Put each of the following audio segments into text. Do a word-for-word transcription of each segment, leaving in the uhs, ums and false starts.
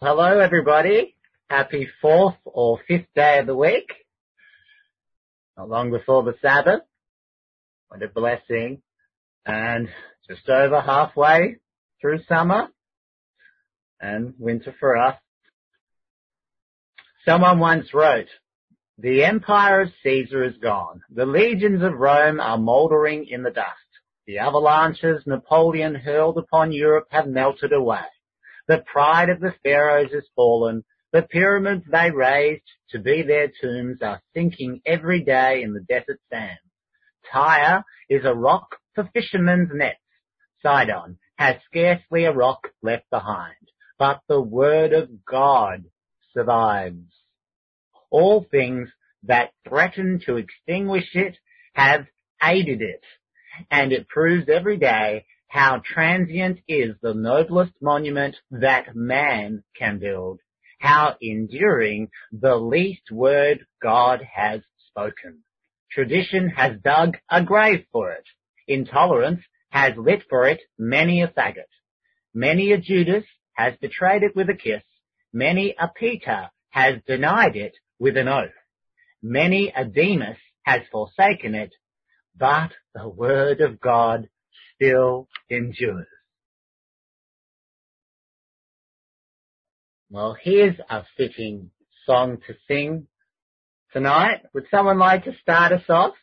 Hello, everybody. Happy fourth or fifth day of the week. Not long before the Sabbath. What a blessing. And just over halfway through summer and winter for us. Someone once wrote, "The empire of Caesar is gone. The legions of Rome are mouldering in the dust. The avalanches Napoleon hurled upon Europe have melted away. The pride of the pharaohs is fallen. The pyramids they raised to be their tombs are sinking every day in the desert sands. Tyre is a rock for fishermen's nets. Sidon has scarcely a rock left behind. But the word of God survives. All things that threaten to extinguish it have aided it, and it proves every day how transient is the noblest monument that man can build, how enduring the least word God has spoken. Tradition has dug a grave for it. Intolerance has lit for it many a faggot. Many a Judas has betrayed it with a kiss. Many a Peter has denied it with an oath. Many a Demas has forsaken it, but the word of God still endures." Well, here's a fitting song to sing tonight. Would someone like to start us off?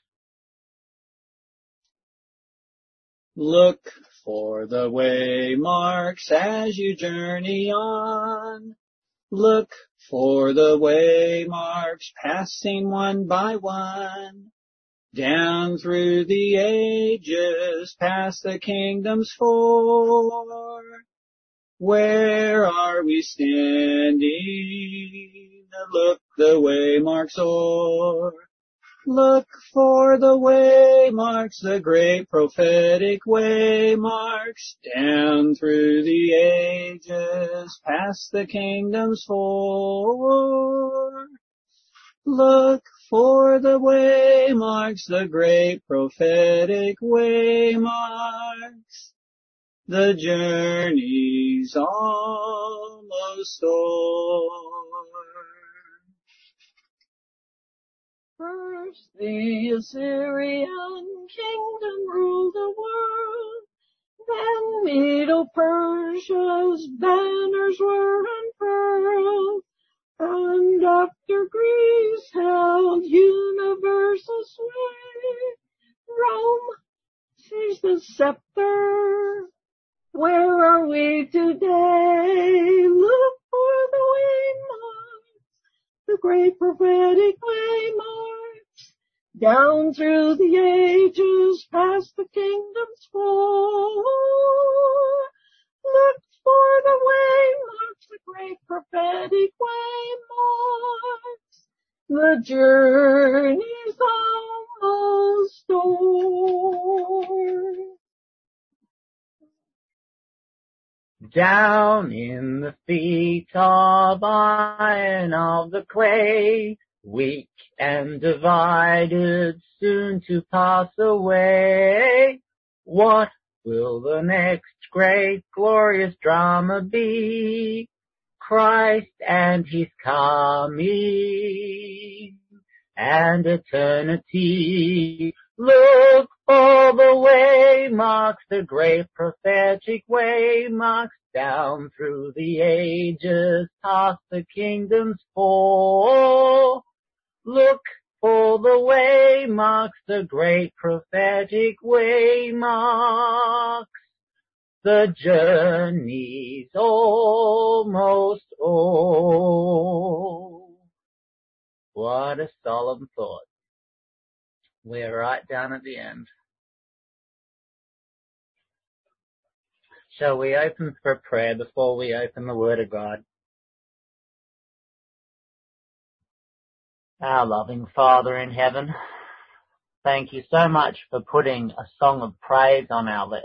Look for the waymarks as you journey on. Look for the waymarks passing one by one. Down through the ages, past the kingdoms four. Where are we standing? Look the waymarks o'er. Look for the waymarks, the great prophetic waymarks. Down through the ages, past the kingdoms four. Look for the waymarks, the great prophetic waymarks. The journey's almost o'er. First the Assyrian kingdom ruled the world. Then Medo-Persia's banners were unfurled. And after Greece held universal sway, Rome seized the scepter. Where are we today? Look for the waymarks, the great prophetic waymarks. Down through the ages, past the kingdoms four. Look for the waymarks, the great prophetic waymarks. The journey's almost o'er. Down in the feet of iron of the clay, weak and divided, soon to pass away. What will the next great glorious drama be? Christ and his coming and eternity. Look for the waymarks, the great prophetic waymarks. Down through the ages, past the kingdoms four. Look for the waymarks, the great prophetic waymarks. The journey's almost o'er. What a solemn thought. We're right down at the end. Shall we open for prayer before we open the Word of God? Our loving Father in heaven, thank you so much for putting a song of praise on our lips.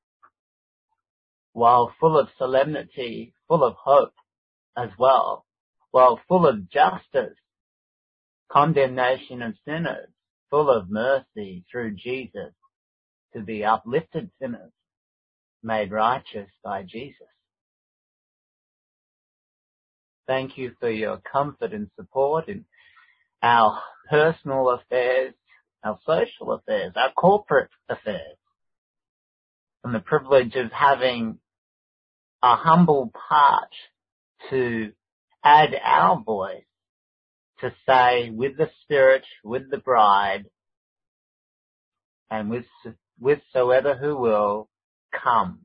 While full of solemnity, full of hope as well, while full of justice, condemnation of sinners, full of mercy through Jesus to be uplifted sinners, made righteous by Jesus. Thank you for your comfort and support in our personal affairs, our social affairs, our corporate affairs, and the privilege of having a humble part to add our voice to say with the Spirit, with the bride, and with withsoever who will come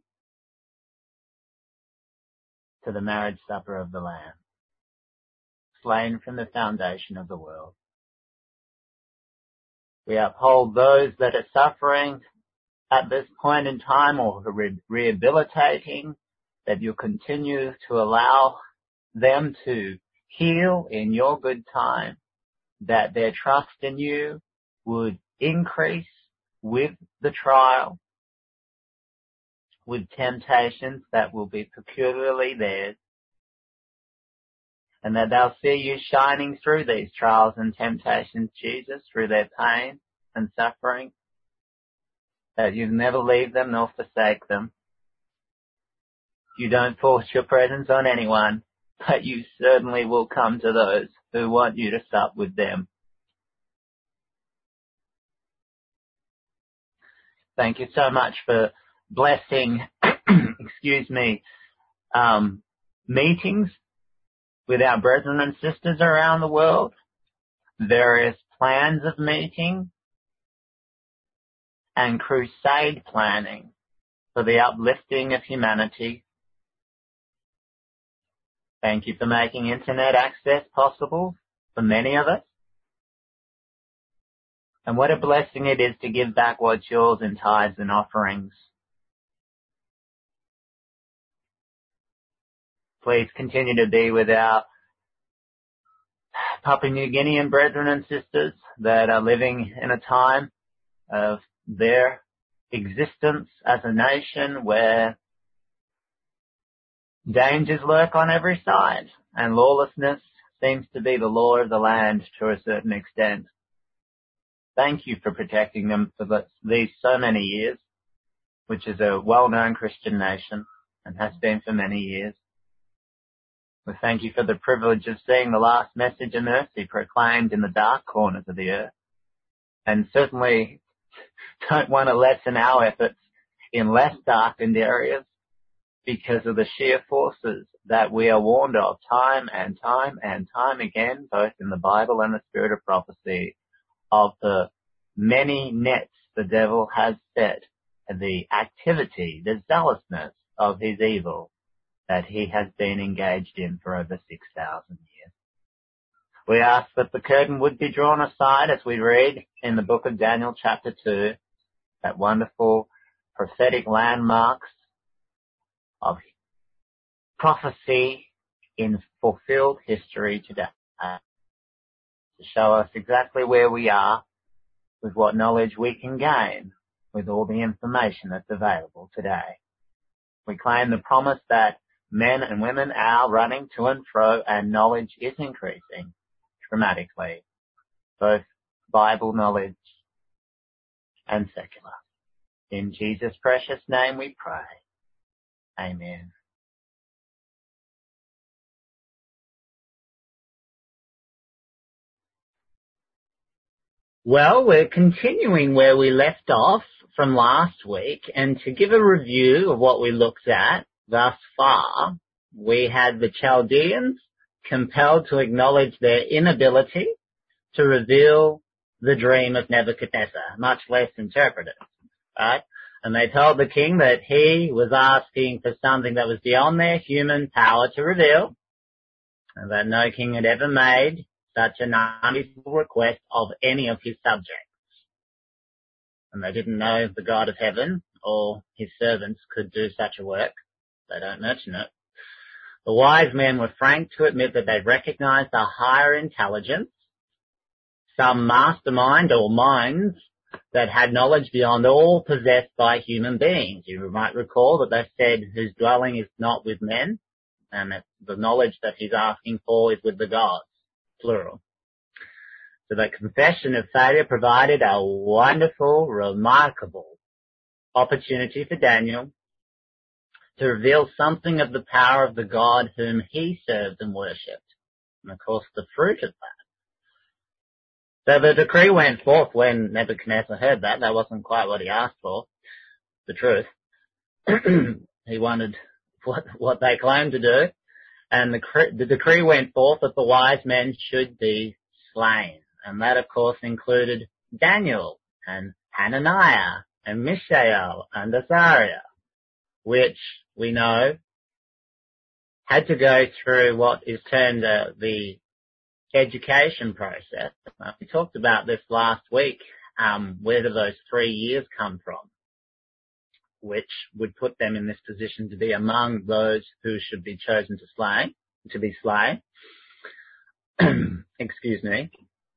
to the marriage supper of the Lamb, slain from the foundation of the world. We uphold those that are suffering at this point in time or re- rehabilitating, that you continue to allow them to heal in your good time, that their trust in you would increase with the trial, with temptations that will be peculiarly theirs, and that they'll see you shining through these trials and temptations, Jesus, through their pain and suffering, that you never leave them nor forsake them. You don't force your presence on anyone, but you certainly will come to those who want you to sup with them. Thank you so much for blessing, excuse me, um, meetings with our brethren and sisters around the world, various plans of meeting, and crusade planning for the uplifting of humanity. Thank you for making internet access possible for many of us. And what a blessing it is to give back what's yours in tithes and offerings. Please continue to be with our Papua New Guinean brethren and sisters that are living in a time of their existence as a nation where dangers lurk on every side and lawlessness seems to be the law of the land to a certain extent. Thank you for protecting them for these so many years, which is a well-known Christian nation and has been for many years. We thank you for the privilege of seeing the last message of mercy proclaimed in the dark corners of the earth, and certainly don't want to lessen our efforts in less darkened areas because of the sheer forces that we are warned of time and time and time again, both in the Bible and the spirit of prophecy, of the many nets the devil has set, and the activity, the zealousness of his evil that he has been engaged in for over six thousand years. We ask that the curtain would be drawn aside as we read in the book of Daniel chapter two, that wonderful prophetic landmarks of prophecy in fulfilled history today, to show us exactly where we are with what knowledge we can gain with all the information that's available today. We claim the promise that men and women are running to and fro and knowledge is increasing dramatically, both Bible knowledge and secular. In Jesus' precious name we pray. Amen. Well, we're continuing where we left off from last week, and to give a review of what we looked at thus far, we had the Chaldeans compelled to acknowledge their inability to reveal the dream of Nebuchadnezzar, much less interpret it, right? And they told the king that he was asking for something that was beyond their human power to reveal, and that no king had ever made such an unreasonable request of any of his subjects. And they didn't know if the God of heaven or his servants could do such a work. They don't mention it. The wise men were frank to admit that they recognized a higher intelligence, some mastermind or minds that had knowledge beyond all possessed by human beings. You might recall that they said, whose dwelling is not with men, and that the knowledge that he's asking for is with the gods, plural. So the confession of failure provided a wonderful, remarkable opportunity for Daniel to reveal something of the power of the God whom he served and worshipped, and of course the fruit of that. So the decree went forth when Nebuchadnezzar heard that. That wasn't quite what he asked for, the truth. He wanted what, what they claimed to do, and the, the decree went forth that the wise men should be slain, and that of course included Daniel and Hananiah and Mishael and Azariah, which we know had to go through what is termed uh, the education process. We talked about this last week. Um, where do those three years come from? Which would put them in this position to be among those who should be chosen to slay, to be slain. Excuse me.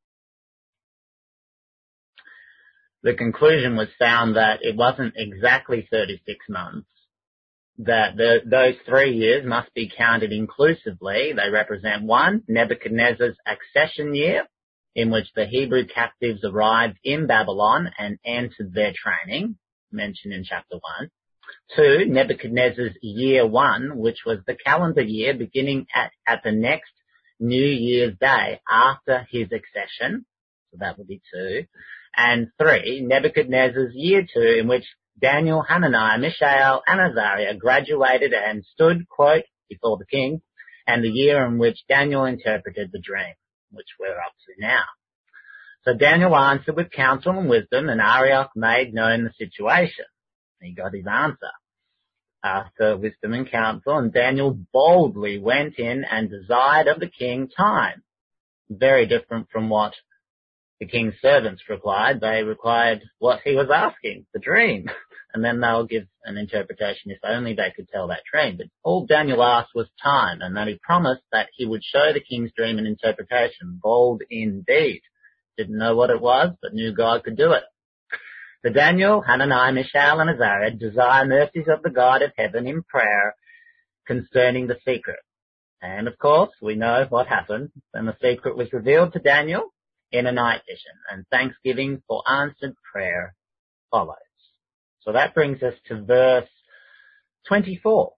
The conclusion was found that it wasn't exactly thirty-six months, that the, those three years must be counted inclusively. They represent one, Nebuchadnezzar's accession year, in which the Hebrew captives arrived in Babylon and entered their training, mentioned in chapter one. Two, Nebuchadnezzar's year one, which was the calendar year beginning at, at the next New Year's Day after his accession. So that would be two. And three, Nebuchadnezzar's year two, in which Daniel, Hananiah, Mishael, and Azariah graduated and stood, quote, before the king, and the year in which Daniel interpreted the dream, which we're up to now. So Daniel answered with counsel and wisdom, and Arioch made known the situation. He got his answer after wisdom and counsel, and Daniel boldly went in and desired of the king time. Very different from what the king's servants replied. They required what he was asking, the dream, and then they'll give an interpretation if only they could tell that dream. But all Daniel asked was time, and that he promised that he would show the king's dream an interpretation. Bold indeed. Didn't know what it was, but knew God could do it. So Daniel, Hananiah, Mishael, and Azariah desire mercies of the God of heaven in prayer concerning the secret. And of course, we know what happened. Then the secret was revealed to Daniel in a night vision, and thanksgiving for answered prayer follows. So that brings us to verse twenty-four.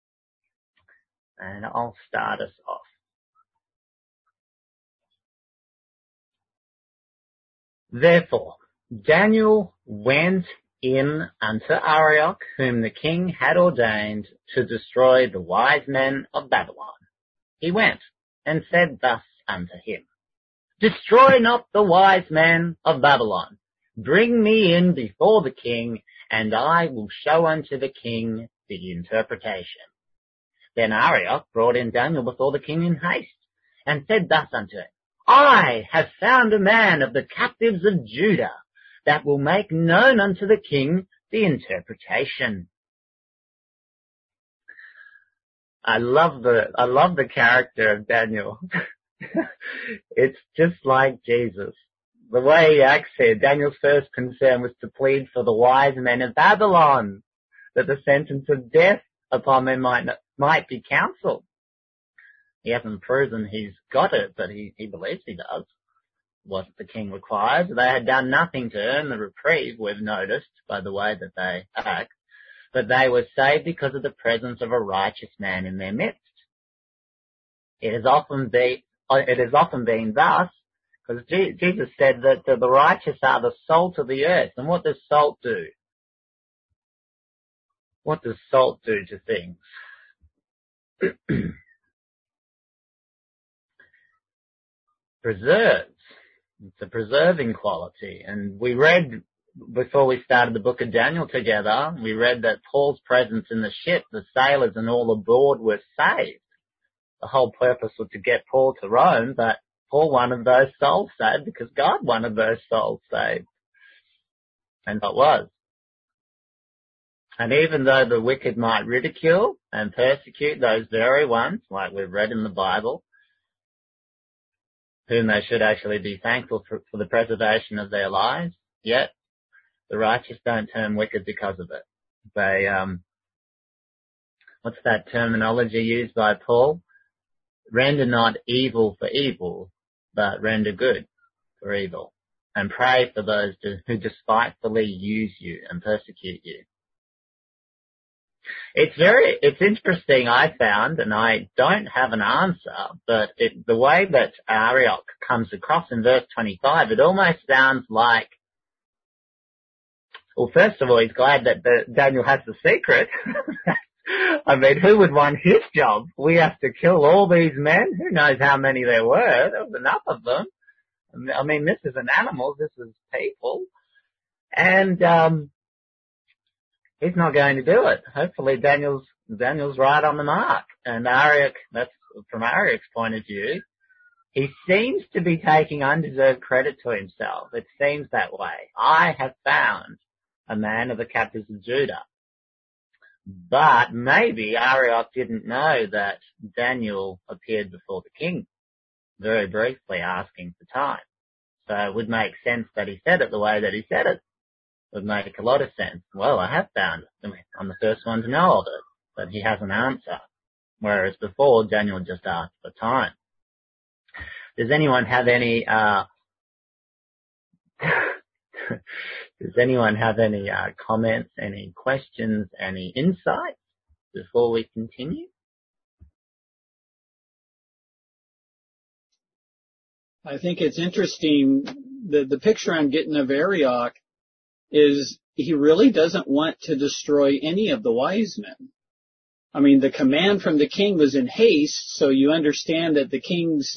And I'll start us off. Therefore, Daniel went in unto Arioch, whom the king had ordained to destroy the wise men of Babylon. He went and said thus unto him, Destroy not the wise men of Babylon. Bring me in before the king, and I will show unto the king the interpretation. Then Arioch brought in Daniel before the king in haste, and said thus unto him, I have found a man of the captives of Judah, that will make known unto the king the interpretation. I love the, I love the character of Daniel. It's just like Jesus. The way he acts here, Daniel's first concern was to plead for the wise men of Babylon, that the sentence of death upon them might, might be counselled. He hasn't proven he's got it, but he, he believes he does. What the king requires. They had done nothing to earn the reprieve, we've noticed, by the way that they act, but they were saved because of the presence of a righteous man in their midst. It has often been, it has often been thus, because Jesus said that the righteous are the salt of the earth. And what does salt do? What does salt do to things? Preserves. It's a preserving quality. And we read, before we started the book of Daniel together, we read that Paul's presence in the ship, the sailors and all aboard were saved. The whole purpose was to get Paul to Rome, but Paul wanted those souls saved because God wanted those souls saved. And that was. And even though the wicked might ridicule and persecute those very ones, like we've read in the Bible, whom they should actually be thankful for, for the preservation of their lives, yet the righteous don't turn wicked because of it. They, um, what's that terminology used by Paul? Render not evil for evil, but render good for evil. And pray for those who despitefully use you and persecute you. It's very, it's interesting, I found, and I don't have an answer, but it, the way that Arioch comes across in verse twenty-five, it almost sounds like, well, first of all, he's glad that the, Daniel has the secret. I mean, who would want his job? We have to kill all these men. Who knows how many there were? There was enough of them. I mean, this isn't animals, this is people. And, um, he's not going to do it. Hopefully Daniel's, Daniel's right on the mark. And Arioch, that's from Arioch's point of view, he seems to be taking undeserved credit to himself. It seems that way. I have found a man of the captives of Judah. But maybe Arioch didn't know that Daniel appeared before the king, very briefly asking for time. So it would make sense that he said it the way that he said it. It would make a lot of sense. Well, I have found it. I'm the first one to know of it, but he has an answer. Whereas before, Daniel just asked for time. Does anyone have any, uh, does anyone have any, uh, comments, any questions, any insights before we continue? I think it's interesting, the, the picture I'm getting of Arioch is he really doesn't want to destroy any of the wise men. I mean, the command from the king was in haste, so you understand that the king's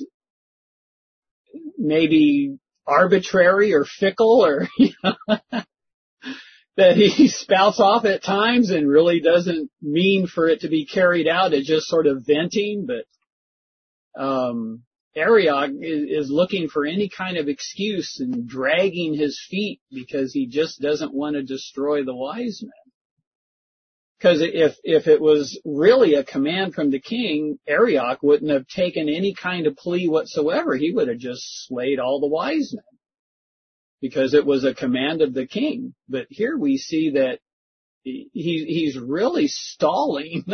maybe arbitrary or fickle, or you know, that he spouts off at times and really doesn't mean for it to be carried out. It's just sort of venting, but um Arioch is, is looking for any kind of excuse and dragging his feet because he just doesn't want to destroy the wise men. Because if, if it was really a command from the king, Arioch wouldn't have taken any kind of plea whatsoever. He would have just slayed all the wise men because it was a command of the king. But here we see that he, he's really stalling.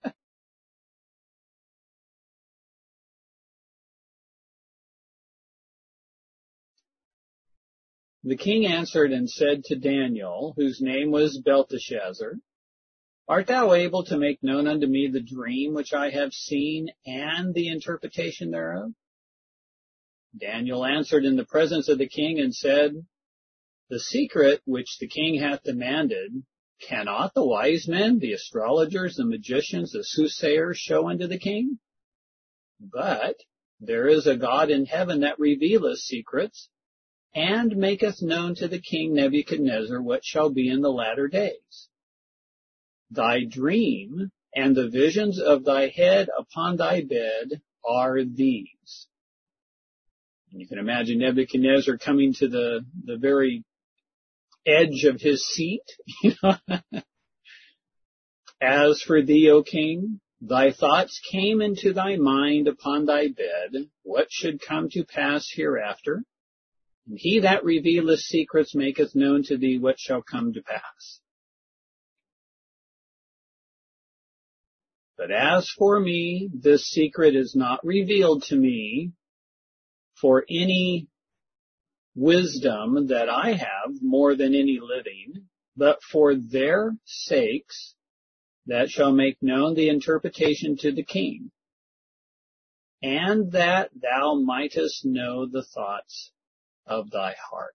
The king answered and said to Daniel, whose name was Belteshazzar, Art thou able to make known unto me the dream which I have seen and the interpretation thereof? Daniel answered in the presence of the king and said, The secret which the king hath demanded, cannot the wise men, the astrologers, the magicians, the soothsayers show unto the king? But there is a God in heaven that revealeth secrets, and maketh known to the king Nebuchadnezzar what shall be in the latter days. Thy dream and the visions of thy head upon thy bed are these. And you can imagine Nebuchadnezzar coming to the, the very edge of his seat. As for thee, O king, thy thoughts came into thy mind upon thy bed, what should come to pass hereafter? And he that revealeth secrets maketh known to thee what shall come to pass. But as for me, this secret is not revealed to me for any wisdom that I have more than any living, but for their sakes that shall make known the interpretation to the king, and that thou mightest know the thoughts of thy heart.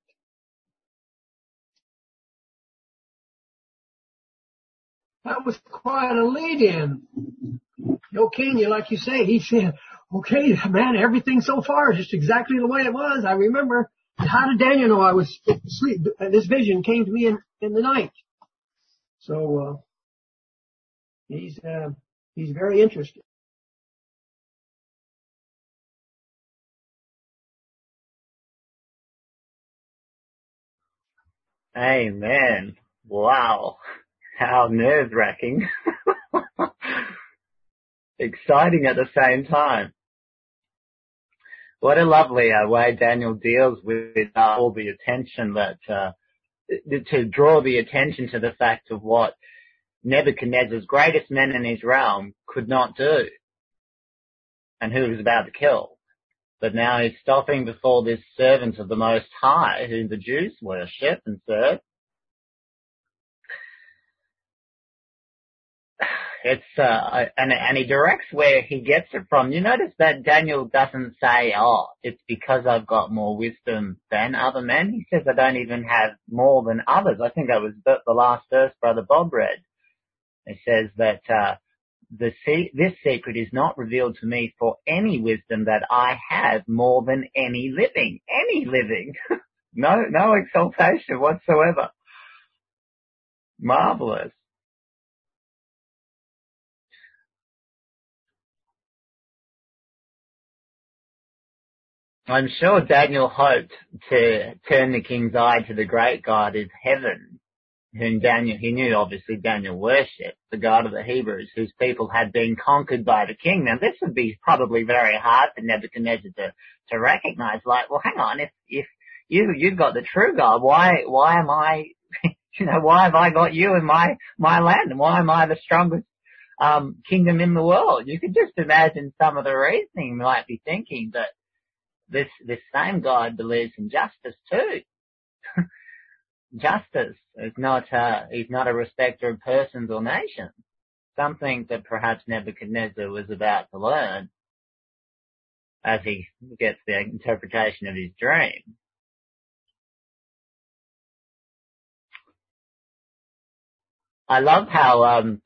That was quite a lead-in. No king, like you say, he said, okay, man, everything so far is just exactly the way it was. I remember, how did Daniel know I was asleep? This vision came to me in, in the night. So, uh, he's, uh, he's very interested. Amen. Wow. How nerve-wracking. Exciting at the same time. What a lovely uh, way Daniel deals with uh, all the attention that, uh, to draw the attention to the fact of what Nebuchadnezzar's greatest men in his realm could not do and who he was about to kill. But now he's stopping before this servant of the Most High, who the Jews worship and serve. it's, uh, and, and he directs where he gets it from. You notice that Daniel doesn't say, oh, it's because I've got more wisdom than other men. He says I don't even have more than others. I think that was the, the last verse Brother Bob read. It says that, uh, the se- this secret is not revealed to me for any wisdom that I have more than any living. Any living. no, no exaltation whatsoever. Marvelous. I'm sure Daniel hoped to turn the king's eye to the great God of heaven, whom Daniel, he knew obviously Daniel worshipped, the God of the Hebrews, whose people had been conquered by the king. Now this would be probably very hard for Nebuchadnezzar to, to recognize, like, well hang on, if, if you, you've got the true God, why, why am I, you know, why have I got you in my, my land, and why am I the strongest, um, kingdom in the world? You could just imagine some of the reasoning you might be thinking, but This, this same God believes in justice too. Justice is not, uh, he's not a respecter of persons or nations. Something that perhaps Nebuchadnezzar was about to learn as he gets the interpretation of his dream. I love how, um,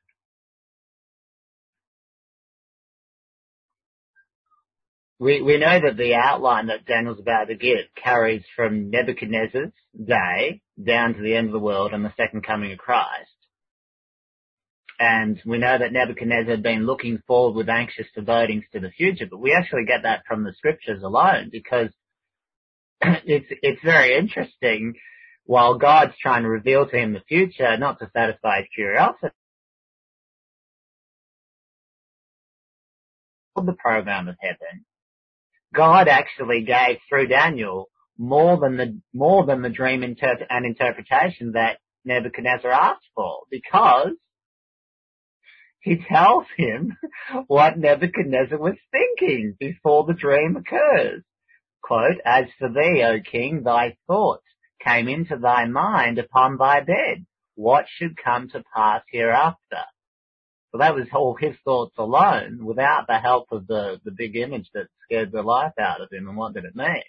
We, we know that the outline that Daniel's about to give carries from Nebuchadnezzar's day down to the end of the world and the second coming of Christ. And we know that Nebuchadnezzar had been looking forward with anxious forebodings to the future, but we actually get that from the scriptures alone, because it's, it's very interesting. While God's trying to reveal to him the future, not to satisfy his curiosity, the program of heaven, God actually gave through Daniel more than the, more than the dream interpret and interpretation that Nebuchadnezzar asked for, because he tells him what Nebuchadnezzar was thinking before the dream occurs. Quote, as for thee, O king, thy thoughts came into thy mind upon thy bed. What should come to pass hereafter? So that was all his thoughts alone, without the help of the, the big image that scared the life out of him. And what did it mean?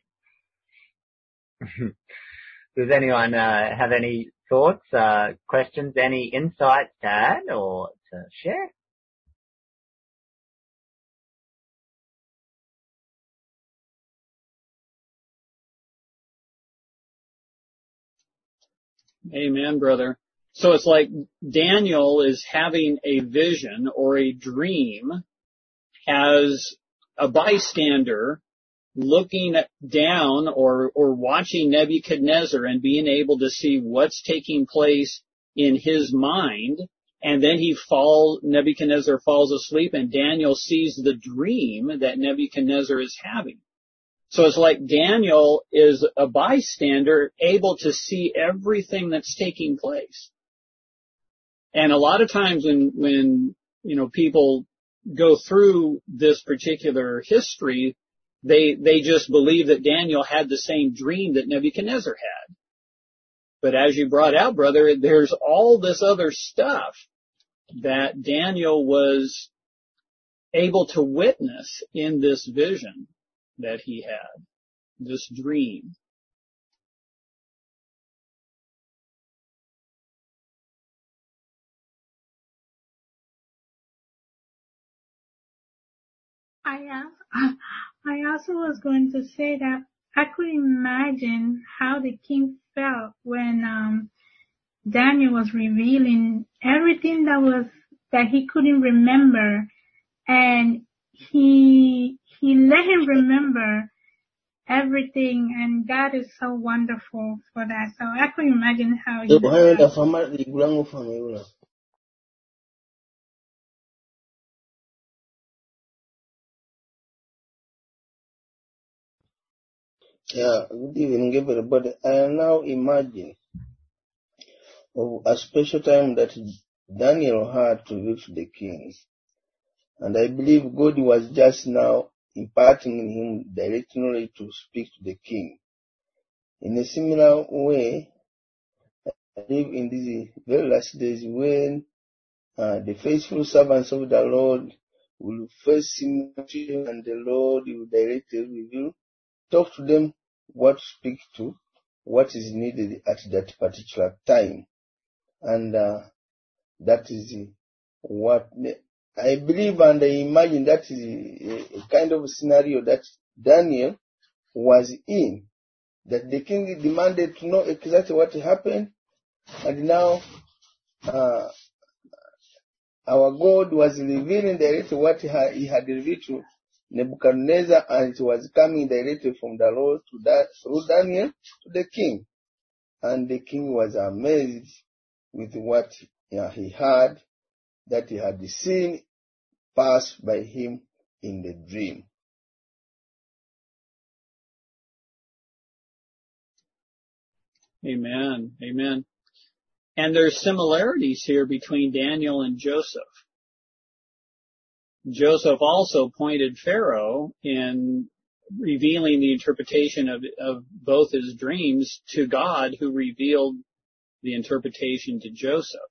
Does anyone uh, have any thoughts, uh, questions, any insights to add or to share? Amen, brother. So it's like Daniel is having a vision or a dream as a bystander looking down or, or watching Nebuchadnezzar and being able to see what's taking place in his mind. And then he falls, Nebuchadnezzar falls asleep and Daniel sees the dream that Nebuchadnezzar is having. So it's like Daniel is a bystander able to see everything that's taking place. And a lot of times when, when, you know, people go through this particular history, they, they just believe that Daniel had the same dream that Nebuchadnezzar had. But as you brought out, brother, there's all this other stuff that Daniel was able to witness in this vision that he had, this dream. I also, I also was going to say that I could imagine how the king felt when um, Daniel was revealing everything that was that he couldn't remember, and he he let him remember everything, and God is so wonderful for that. So I could imagine how he felt. Yeah, good evening, everybody. I now imagine of a special time that Daniel had to reach the king. And I believe God was just now imparting in him direct knowledge to speak to the king. In a similar way, I believe in these very last days when uh, the faithful servants of the Lord will face him, and the Lord will directly reveal, talk to them what to speak to, what is needed at that particular time. And uh, that is what I believe and I imagine that is a, a kind of scenario that Daniel was in, that the king demanded to know exactly what happened, and now uh, our God was revealing directly what he had revealed to Nebuchadnezzar, and it was coming directly from the Lord to that, through Daniel to the king. And the king was amazed with what uh, he had, that he had seen pass by him in the dream. Amen. Amen. And there's similarities here between Daniel and Joseph. Joseph also pointed Pharaoh in revealing the interpretation of, of both his dreams to God, who revealed the interpretation to Joseph.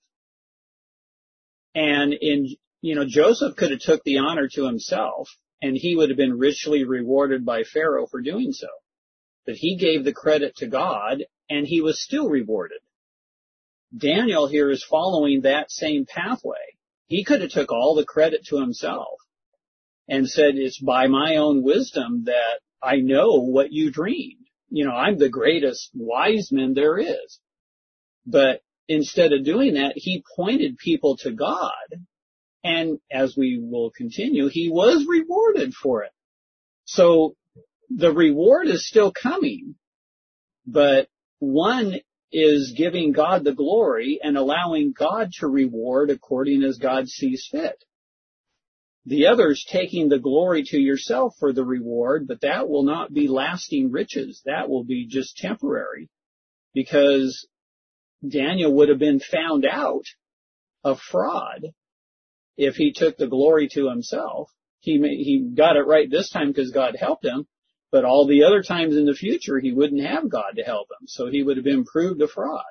And in, you know, Joseph could have took the honor to himself, and he would have been richly rewarded by Pharaoh for doing so. But he gave the credit to God, and he was still rewarded. Daniel here is following that same pathway. He could have took all the credit to himself and said, it's by my own wisdom that I know what you dreamed. You know, I'm the greatest wise man there is. But instead of doing that, he pointed people to God. And as we will continue, he was rewarded for it. So the reward is still coming, but one is giving God the glory and allowing God to reward according as God sees fit. The other is taking the glory to yourself for the reward, but that will not be lasting riches. That will be just temporary, because Daniel would have been found out of fraud if he took the glory to himself. He may, he got it right this time because God helped him, but all the other times in the future he wouldn't have God to help him, so he would have been proved a fraud.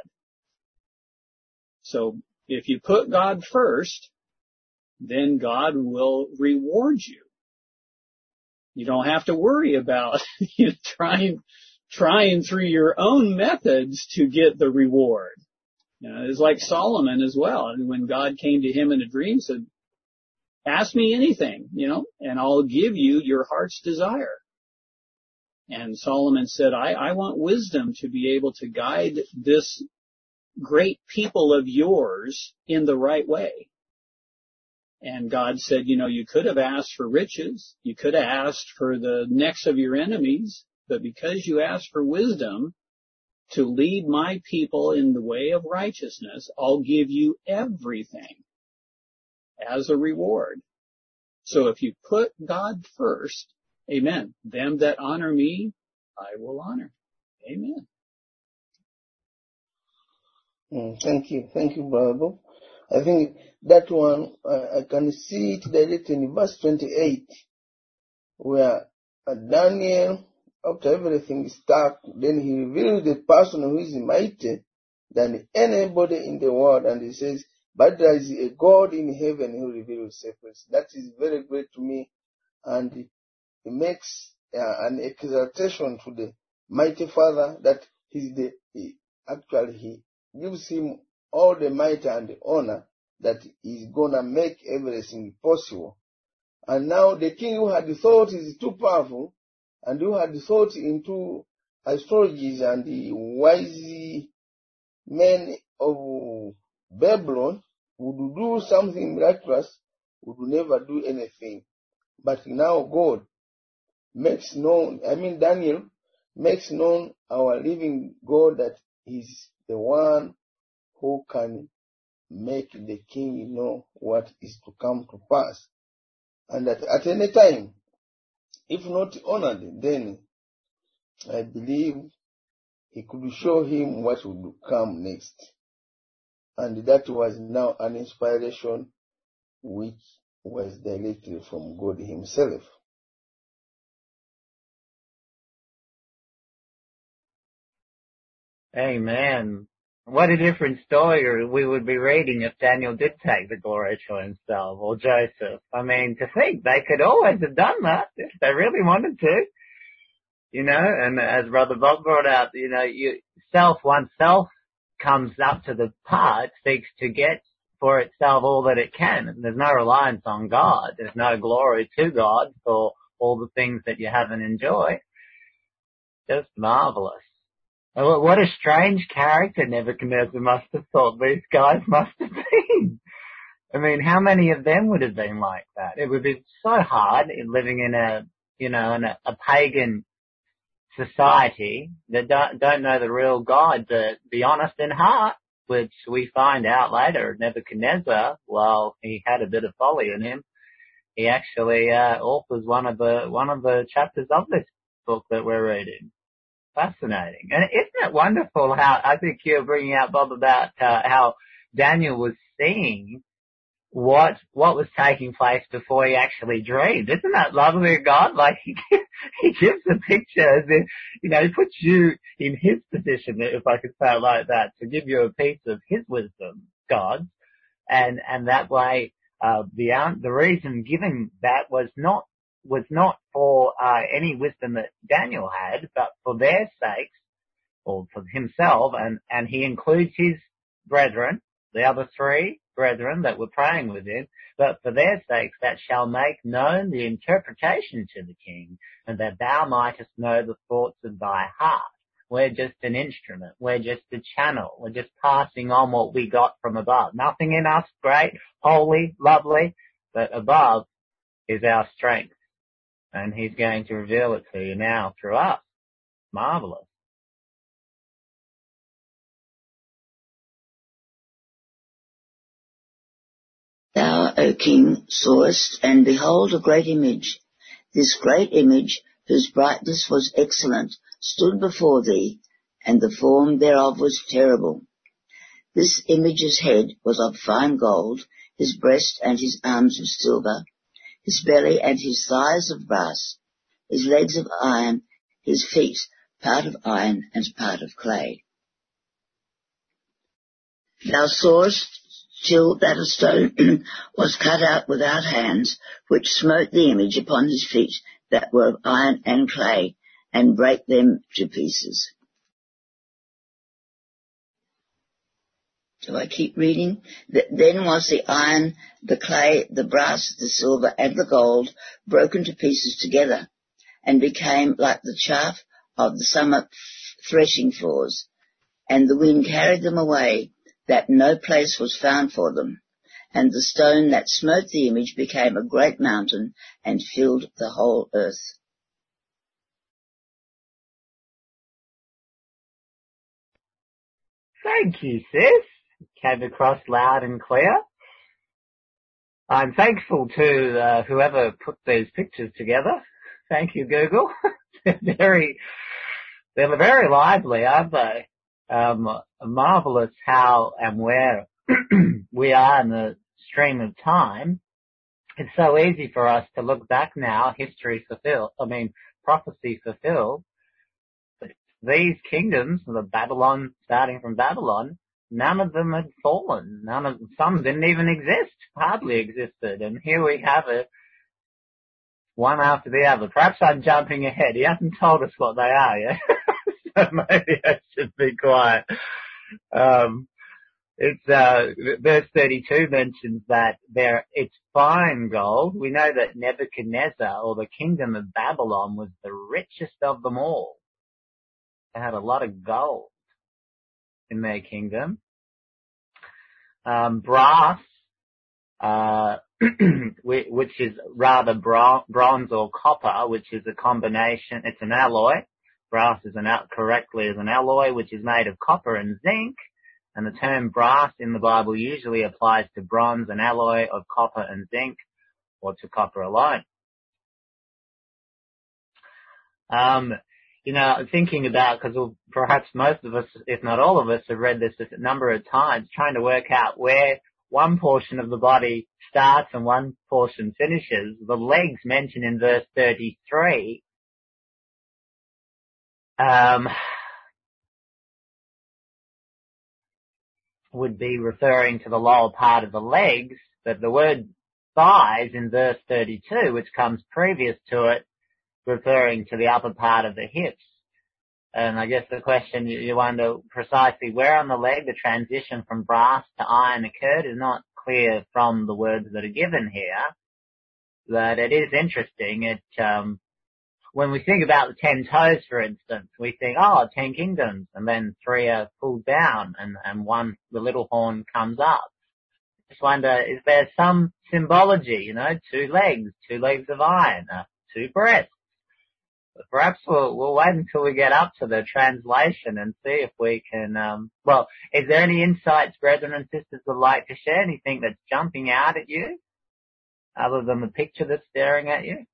So if you put God first, then God will reward you. You don't have to worry about you know, trying trying through your own methods to get the reward. You know, it's like Solomon as well. And when God came to him in a dream, said, ask me anything, you know, and I'll give you your heart's desire. And Solomon said, I, I want wisdom to be able to guide this great people of yours in the right way. And God said, you know, you could have asked for riches. You could have asked for the necks of your enemies. But because you asked for wisdom to lead my people in the way of righteousness, I'll give you everything as a reward. So if you put God first, amen, them that honor me, I will honor. Amen. Mm, thank you. Thank you, Brother. I think that one, uh, I can see it directly in verse twenty-eight, where uh, Daniel, after everything is stuck, then he reveals the person who is mighty than anybody in the world, and he says, but there is a God in heaven who reveals secrets. That is very great to me, and it makes uh, an exaltation to the mighty Father, that he's the, he, actually he gives him all the might and the honor, that is gonna make everything possible. And now the king who had thought is too powerful, and who had thought into astrologers and the wise men of Babylon would do something miraculous, would never do anything. But now God makes known, I mean Daniel makes known our living God, that he's the one who can make the king know what is to come to pass. And that at any time, if not honored, then I believe he could show him what would come next. And that was now an inspiration which was directly from God himself. Amen. what a different story we would be reading if Daniel did take the glory to himself, or Joseph. I mean, to think they could always have done that if they really wanted to. You know, and as Brother Bob brought out, you know, you, self, oneself comes up to the part, seeks to get for itself all that it can. And there's no reliance on God. There's no glory to God for all the things that you have and enjoy. Just marvelous. What a strange character Nebuchadnezzar must have thought these guys must have been. I mean, how many of them would have been like that? It would be so hard in living in a, you know, in a, a pagan society that don't, don't know the real God, to be honest in heart, which we find out later. Nebuchadnezzar, well, he had a bit of folly in him. He actually uh, authors one of the one of the chapters of this book that we're reading. Fascinating. And isn't it wonderful how, I think you're bringing out, Bob, about uh, how Daniel was seeing what what was taking place before he actually dreamed. Isn't that lovely of God? Like, he, he gives a picture as if, you know, he puts you in his position, if I could say it like that, to give you a piece of his wisdom, God's. And, and that way, uh, the, the reason given that was not was not for uh, any wisdom that Daniel had, but for their sakes, or for himself, and, and he includes his brethren, the other three brethren that were praying with him, but for their sakes that shall make known the interpretation to the king, and that thou mightest know the thoughts of thy heart. We're just an instrument. We're just a channel. We're just passing on what we got from above. Nothing in us great, holy, lovely, but above is our strength. And he's going to reveal it to you now through us. Marvelous. Thou, O king, sawest, and behold a great image. This great image, whose brightness was excellent, stood before thee, and the form thereof was terrible. This image's head was of fine gold, his breast and his arms of silver, his belly and his thighs of brass, his legs of iron, his feet part of iron and part of clay. Thou sawest till that a stone was cut out without hands, which smote the image upon his feet that were of iron and clay, and brake them to pieces. Do I keep reading? Then was the iron, the clay, the brass, the silver, and the gold broken to pieces together, and became like the chaff of the summer threshing floors. And the wind carried them away, that no place was found for them. And the stone that smote the image became a great mountain, and filled the whole earth. Thank you, sis. Came across loud and clear. I'm thankful to uh, whoever put these pictures together. Thank you, Google. they're very, they're very lively, aren't they? Um, marvelous how and where we are in the stream of time. It's so easy for us to look back now, history fulfilled, I mean, prophecy fulfilled. But these kingdoms, the Babylon, starting from Babylon, none of them had fallen. None of some didn't even exist, hardly existed. And here we have it, one after the other. Perhaps I'm jumping ahead. He hasn't told us what they are yet, so maybe I should be quiet. Um, it's uh, verse thirty-two mentions that there it's fine gold. We know that Nebuchadnezzar, or the kingdom of Babylon, was the richest of them all. They had a lot of gold in their kingdom. Um, brass, uh, which is rather bronze or copper, which is a combination, it's an alloy. Brass is an out correctly is an alloy which is made of copper and zinc, and the term brass in the Bible usually applies to bronze, an alloy of copper and zinc, or to copper alone. Um, You know, thinking about, because perhaps most of us, if not all of us, have read this a number of times, trying to work out where one portion of the body starts and one portion finishes. The legs mentioned in verse thirty-three, um, would be referring to the lower part of the legs, but the word thighs in verse thirty-two, which comes previous to it, referring to the upper part of the hips. And I guess the question you, you wonder precisely where on the leg the transition from brass to iron occurred is not clear from the words that are given here. But it is interesting. It, um, when we think about the ten toes, for instance, we think, oh, ten kingdoms, and then three are pulled down, and, and one, the little horn, comes up. Just wonder, is there some symbology, you know, two legs, two legs of iron, uh, two breasts? But perhaps we'll, we'll wait until we get up to the translation and see if we can, um, well, is there any insights, brethren and sisters, would like to share? Anything that's jumping out at you, other than the picture that's staring at you?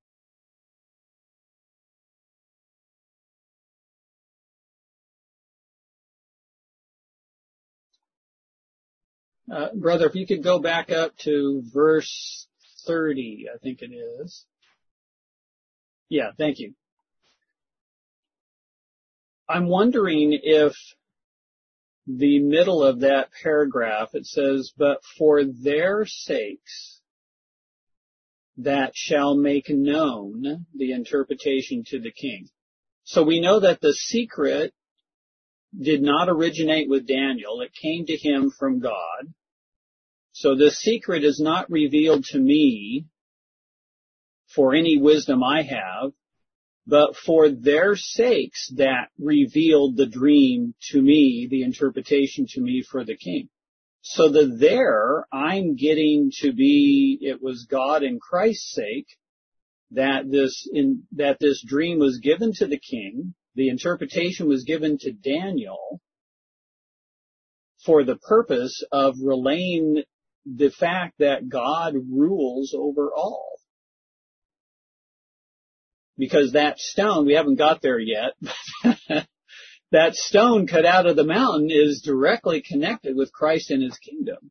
Uh, brother, if you could go back up to verse thirty, I think it is. Yeah, thank you. I'm wondering if the middle of that paragraph, it says, but for their sakes that shall make known the interpretation to the king. So we know that the secret did not originate with Daniel. It came to him from God. So the secret is not revealed to me for any wisdom I have, but for their sakes that revealed the dream to me, the interpretation to me for the king. So the there, I'm getting to be, it was God and Christ's sake that this, in, that this dream was given to the king. The interpretation was given to Daniel for the purpose of relaying the fact that God rules over all. Because that stone, we haven't got there yet, that stone cut out of the mountain is directly connected with Christ and his kingdom.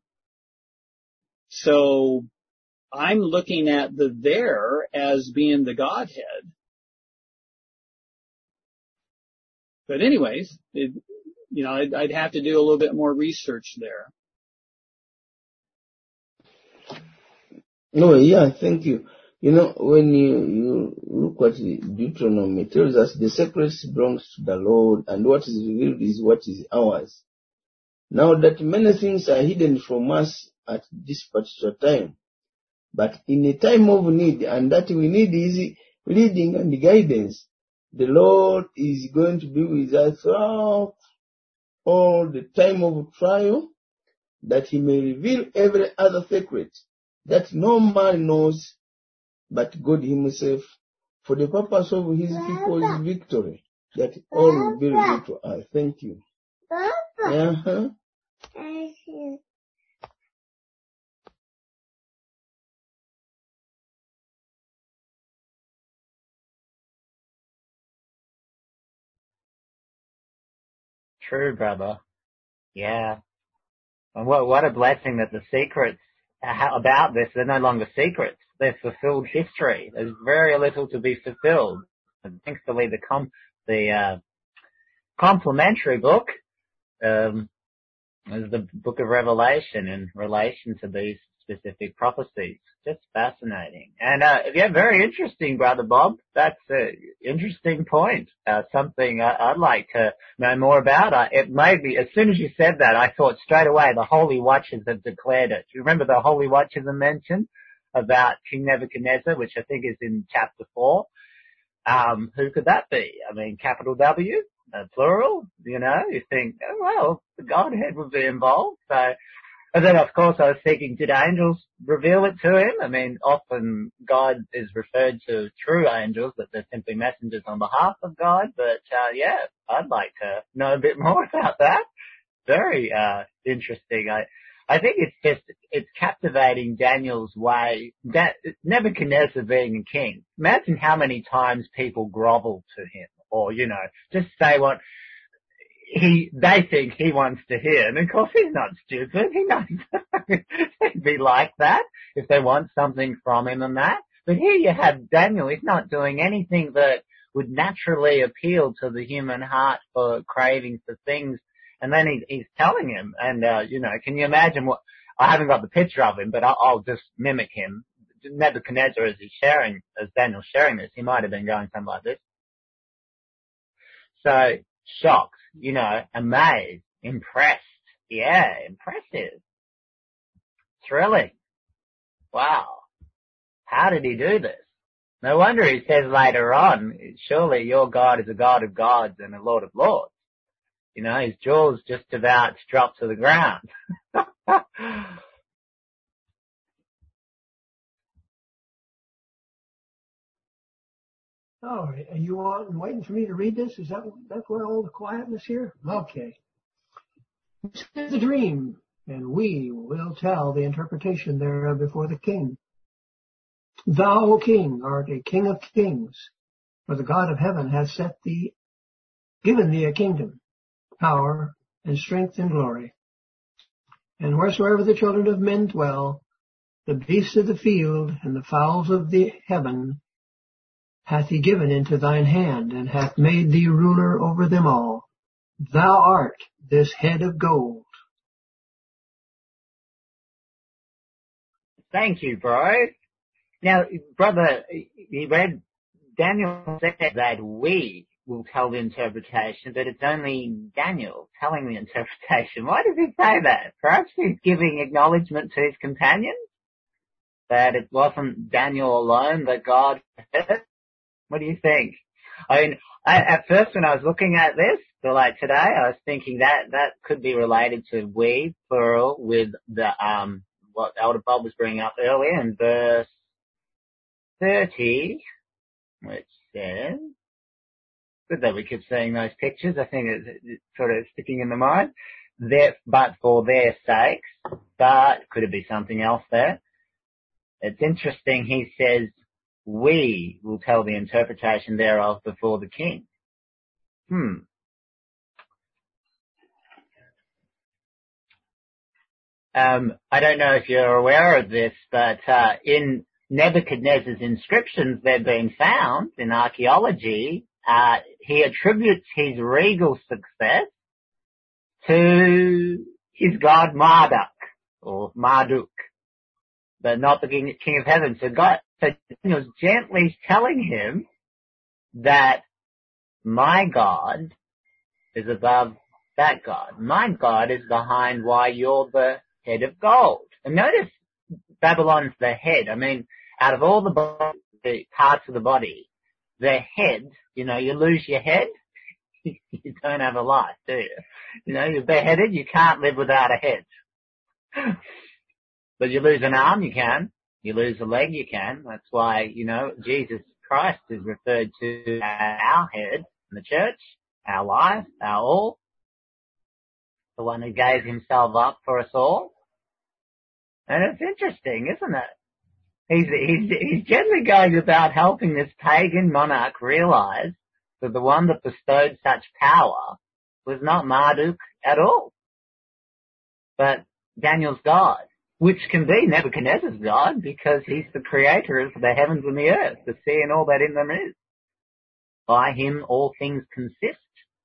So I'm looking at the there as being the Godhead. But anyways, it, you know, I'd, I'd have to do a little bit more research there. No, yeah, thank you. You know, when you, you look at Deuteronomy, it tells us the secrets belongs to the Lord, and what is revealed is what is ours. Now that many things are hidden from us at this particular time, but in a time of need, and that we need is leading and guidance, the Lord is going to be with us throughout all the time of trial, that he may reveal every other secret that no man knows but God himself, for the purpose of his people's victory, that all will be revealed to us. Thank you. Uh-huh. True, brother. Yeah. And what, what a blessing that the secrets about this, they're no longer secrets. They're fulfilled history. There's very little to be fulfilled. And thankfully, the com- the uh, complementary book um, is the book of Revelation in relation to these specific prophecies. Just fascinating. And uh, yeah, very interesting, Brother Bob. That's an interesting point. Uh, something I- I'd like to know more about. Uh, it made me, as soon as you said that, I thought straight away the Holy Watchers have declared it. Do you remember the Holy Watchers are mentioned about King Nebuchadnezzar, which I think is in chapter four? Um, who could that be? I mean, capital W, uh, plural, you know, you think, oh, well, the Godhead would be involved. So, and then of course I was thinking, did angels reveal it to him? I mean, often God is referred to through angels, that they're simply messengers on behalf of God. But, uh, yeah, I'd like to know a bit more about that. Very, uh, interesting. I, I think it's just, it's captivating Daniel's way, that Nebuchadnezzar being a king. Imagine how many times people grovel to him, or, you know, just say what he, they think he wants to hear. And of course he's not stupid. He knows it'd be like that if they want something from him and that. But here you have Daniel, he's not doing anything that would naturally appeal to the human heart for craving for things And then he, he's telling him, and, uh, you know, can you imagine what, I haven't got the picture of him, but I'll, I'll just mimic him. Nebuchadnezzar, as he's sharing, as Daniel's sharing this, he might have been going something like this. So, shocked, you know, amazed, impressed. Yeah, impressive. Thrilling. Wow. How did he do this? No wonder he says later on, surely your God is a God of gods and a Lord of lords. You know, his jaw's just about to drop to the ground. Oh, are you on waiting for me to read this? Is that that's where all the quietness here? Okay. This is the dream, and we will tell the interpretation thereof before the king. Thou, O king, art a king of kings, for the God of heaven hath set thee, given thee a kingdom, power, and strength and glory. And wheresoever the children of men dwell, the beasts of the field and the fowls of the heaven hath he given into thine hand, and hath made thee ruler over them all. Thou art this head of gold. Thank you, bro. Now, brother, you read, Daniel said that we will tell the interpretation, but it's only Daniel telling the interpretation. Why does he say that? Perhaps he's giving acknowledgement to his companions? That it wasn't Daniel alone that God said? What do you think? I mean, I, at first when I was looking at this, so like today, I was thinking that that could be related to we, plural, with the, um, what Elder Bob was bringing up earlier in verse thirty, which says, good that we keep seeing those pictures. I think it's, it's sort of sticking in the mind. There, but for their sakes, but could it be something else there? It's interesting. He says, we will tell the interpretation thereof before the king. Hmm. Um, I don't know if you're aware of this, but uh, in Nebuchadnezzar's inscriptions that have been found in archaeology, uh, he attributes his regal success to his god Marduk, or Marduk, but not the king, king of heaven. So God, so Daniel's gently telling him that my God is above that God. My God is behind why you're the head of gold. And notice Babylon's the head. I mean, out of all the, body, the parts of the body, the head, you know, you lose your head, you don't have a life, do you? You know, you're beheaded, you can't live without a head. But you lose an arm, you can. You lose a leg, you can. That's why, you know, Jesus Christ is referred to as our head in the church, our life, our all. The one who gave himself up for us all. And it's interesting, isn't it? He's, he's, he's gently going about helping this pagan monarch realize that the one that bestowed such power was not Marduk at all, but Daniel's God, which can be Nebuchadnezzar's God because he's the creator of the heavens and the earth, the sea and all that in them is. By him all things consist.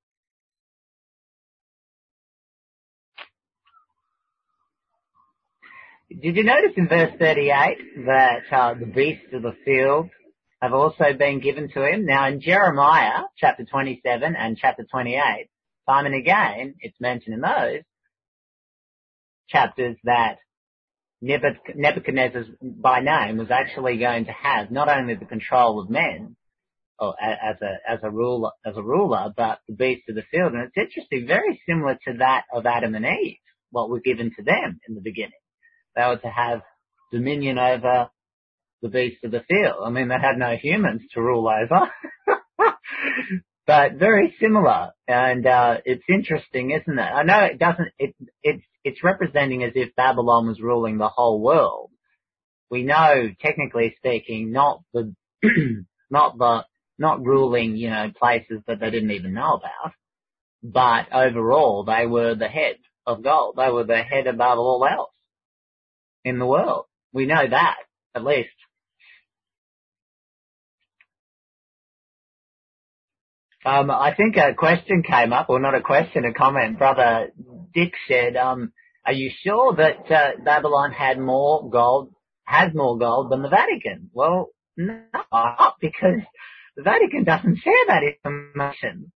Did you notice in verse thirty-eight that uh, the beasts of the field have also been given to him? Now in Jeremiah chapter twenty-seven and chapter twenty-eight, time and again, it's mentioned in those chapters that Nebuchadnezzar by name was actually going to have not only the control of men, or as a, as a ruler, as a ruler, but the beasts of the field. And it's interesting, very similar to that of Adam and Eve, what was given to them in the beginning. They were to have dominion over the beasts of the field. I mean, they had no humans to rule over, but very similar. And, uh, it's interesting, isn't it? I know it doesn't, it, it's, it's representing as if Babylon was ruling the whole world. We know, technically speaking, not the, not the, not ruling, you know, places that they didn't even know about, but overall they were the head of gold. They were the head above all else in the world. We know that, at least. Um, I think a question came up, or not a question, a comment. Brother Dick said, um, are you sure that uh, Babylon had more gold, has more gold than the Vatican? Well, no, because the Vatican doesn't share that information.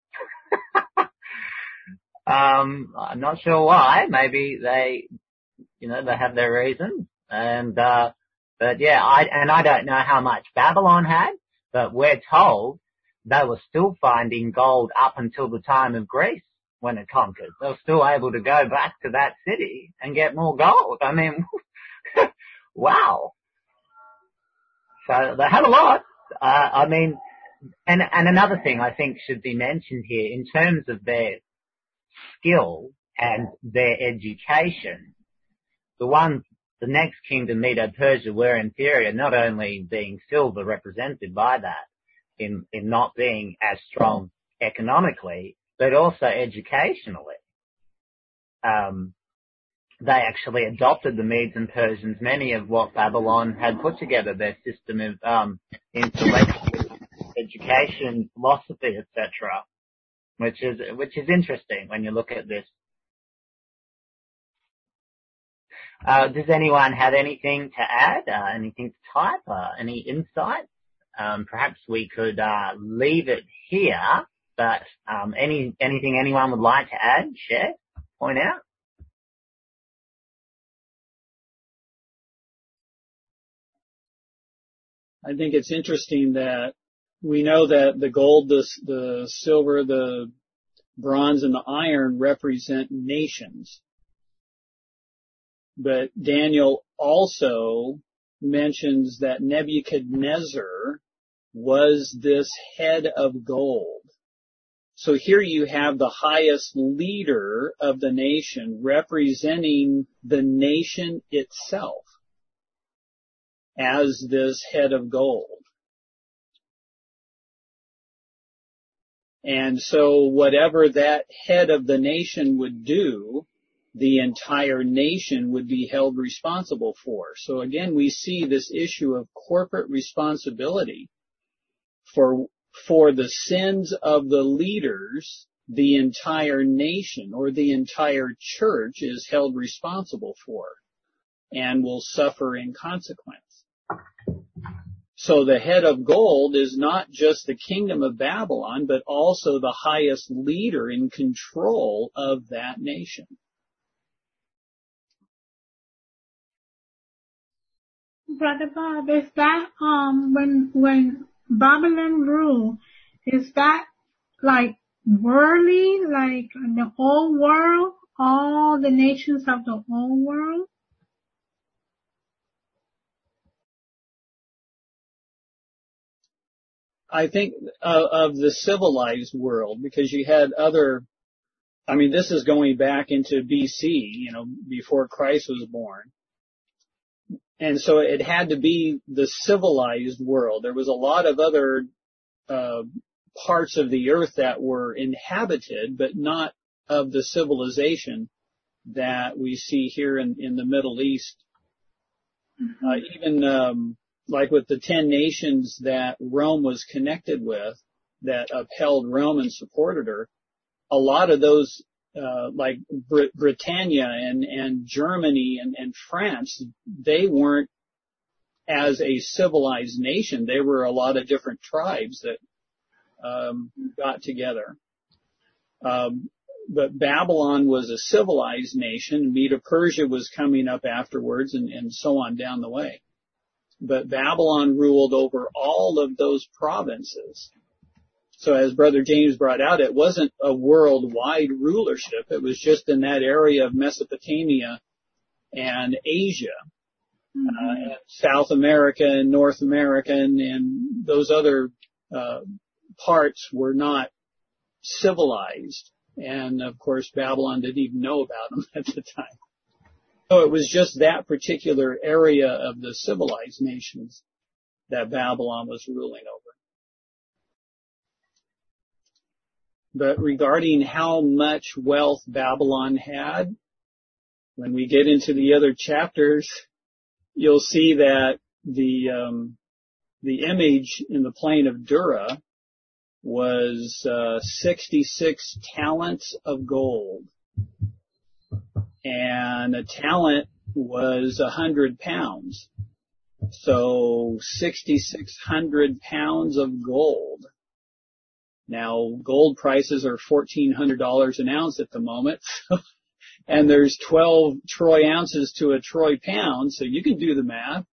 um, I'm not sure why. Maybe they, you know, they have their reasons. And, uh, but yeah, I, and I don't know how much Babylon had, but we're told they were still finding gold up until the time of Greece when it conquered. They were still able to go back to that city and get more gold. I mean, wow. So they had a lot. Uh, I mean, and, and another thing I think should be mentioned here in terms of their skill and their education, the ones, the next kingdom, Medo-Persia, were inferior, not only being silver represented by that in, in not being as strong economically, but also educationally. Um, they actually adopted the Medes and Persians, many of what Babylon had put together, their system of um, intellectual education, philosophy, et cetera, which is which is interesting when you look at this. Uh, does anyone have anything to add? Uh, anything to type? Uh, any insight? Um, perhaps we could uh, leave it here. But um, any anything anyone would like to add, share, point out? I think it's interesting that we know that the gold, the, the silver, the bronze, and the iron represent nations. But Daniel also mentions that Nebuchadnezzar was this head of gold. So here you have the highest leader of the nation representing the nation itself as this head of gold. And so whatever that head of the nation would do, the entire nation would be held responsible for. So again, we see this issue of corporate responsibility for for the sins of the leaders. The entire nation or the entire church is held responsible for and will suffer in consequence. So the head of gold is not just the kingdom of Babylon, but also the highest leader in control of that nation. Brother Bob, is that um when when Babylon ruled, is that like worldly, like the whole world, all the nations of the whole world? I think uh, of the civilized world, because you had other, I mean, this is going back into B C, you know, before Christ was born. And so it had to be the civilized world. There was a lot of other uh, parts of the earth that were inhabited, but not of the civilization that we see here in, in the Middle East. Mm-hmm. Uh, even um, like with the ten nations that Rome was connected with, that upheld Rome and supported her, a lot of those, uh, like Brit- Britannia and, and Germany and, and France, they weren't as a civilized nation. They were a lot of different tribes that um, got together. Um, but Babylon was a civilized nation. Medo-Persia was coming up afterwards, and, and so on down the way. But Babylon ruled over all of those provinces. So as Brother James brought out, it wasn't a worldwide rulership. It was just in that area of Mesopotamia and Asia, mm-hmm. uh, and South America and North America, and, and those other uh, parts were not civilized. And of course, Babylon didn't even know about them at the time. So it was just that particular area of the civilized nations that Babylon was ruling over. But regarding how much wealth Babylon had, when we get into the other chapters, you'll see that the um, the image in the plain of Dura was uh, sixty-six talents of gold. And a talent was one hundred pounds. So sixty-six hundred pounds of gold. Now, gold prices are fourteen hundred dollars an ounce at the moment. And there's twelve troy ounces to a troy pound, so you can do the math.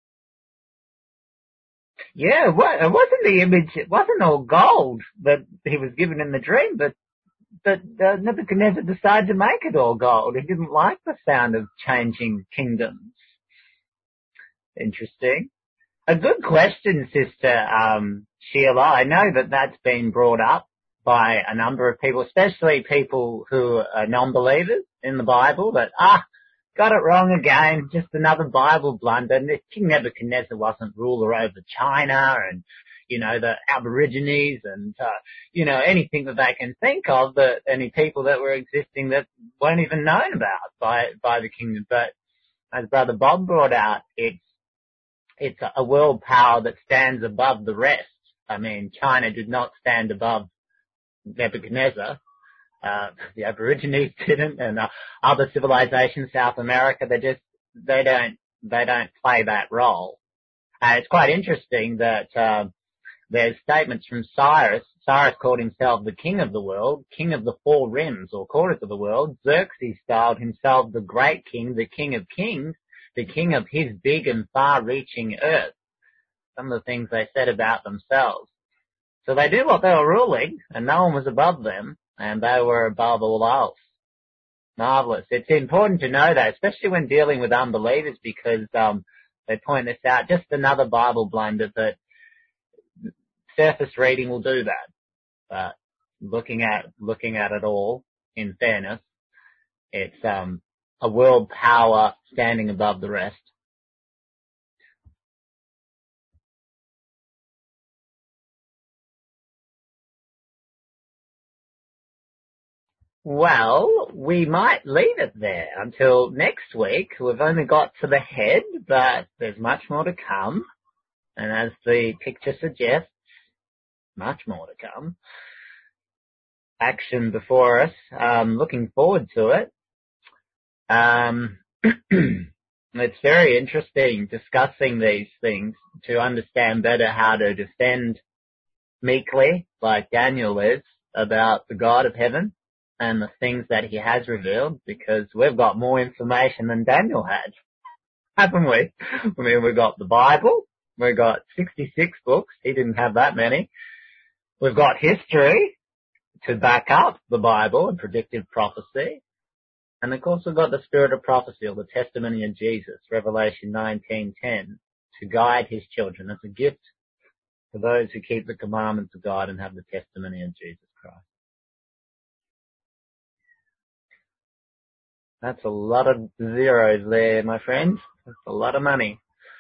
Yeah, it wasn't the image, it wasn't all gold that he was given in the dream, but but uh, Nebuchadnezzar decided to make it all gold. He didn't like the sound of changing kingdoms. Interesting. A good question, Sister um, Sheila. I know that that's been brought up by a number of people, especially people who are non-believers in the Bible, that, ah, got it wrong again, just another Bible blunder. And King Nebuchadnezzar wasn't ruler over China and, you know, the Aborigines and, uh, you know, anything that they can think of, that any people that were existing that weren't even known about by, by the kingdom. But as Brother Bob brought out, it's, it's a world power that stands above the rest. I mean, China did not stand above Nebuchadnezzar. Uh, the Aborigines didn't, and uh, other civilizations, South America, they just, they don't, they don't play that role. And it's quite interesting that, uh, there's statements from Cyrus. Cyrus called himself the king of the world, king of the four rims, or quarters of the world. Xerxes styled himself the great king, the king of kings, the king of his big and far-reaching earth. Some of the things they said about themselves. So they did what they were ruling, and no one was above them, and they were above all else. Marvelous. It's important to know that, especially when dealing with unbelievers, because um, they point this out, just another Bible blunder that surface reading will do that. But looking at looking at it all, in fairness, it's um, a world power standing above the rest. Well, we might leave it there until next week. We've only got to the head, but there's much more to come. And as the picture suggests, much more to come. Action before us. Um, looking forward to it. Um, it's very interesting discussing these things to understand better how to defend meekly, like Daniel is, about the God of heaven and the things that he has revealed, because we've got more information than Daniel had, haven't we? I mean, we've got the Bible, we've got sixty-six books, he didn't have that many. We've got history to back up the Bible and predictive prophecy. And of course we've got the spirit of prophecy, or the testimony of Jesus, Revelation nineteen ten, to guide his children as a gift to those who keep the commandments of God and have the testimony of Jesus Christ. That's a lot of zeros there, my friend. That's a lot of money.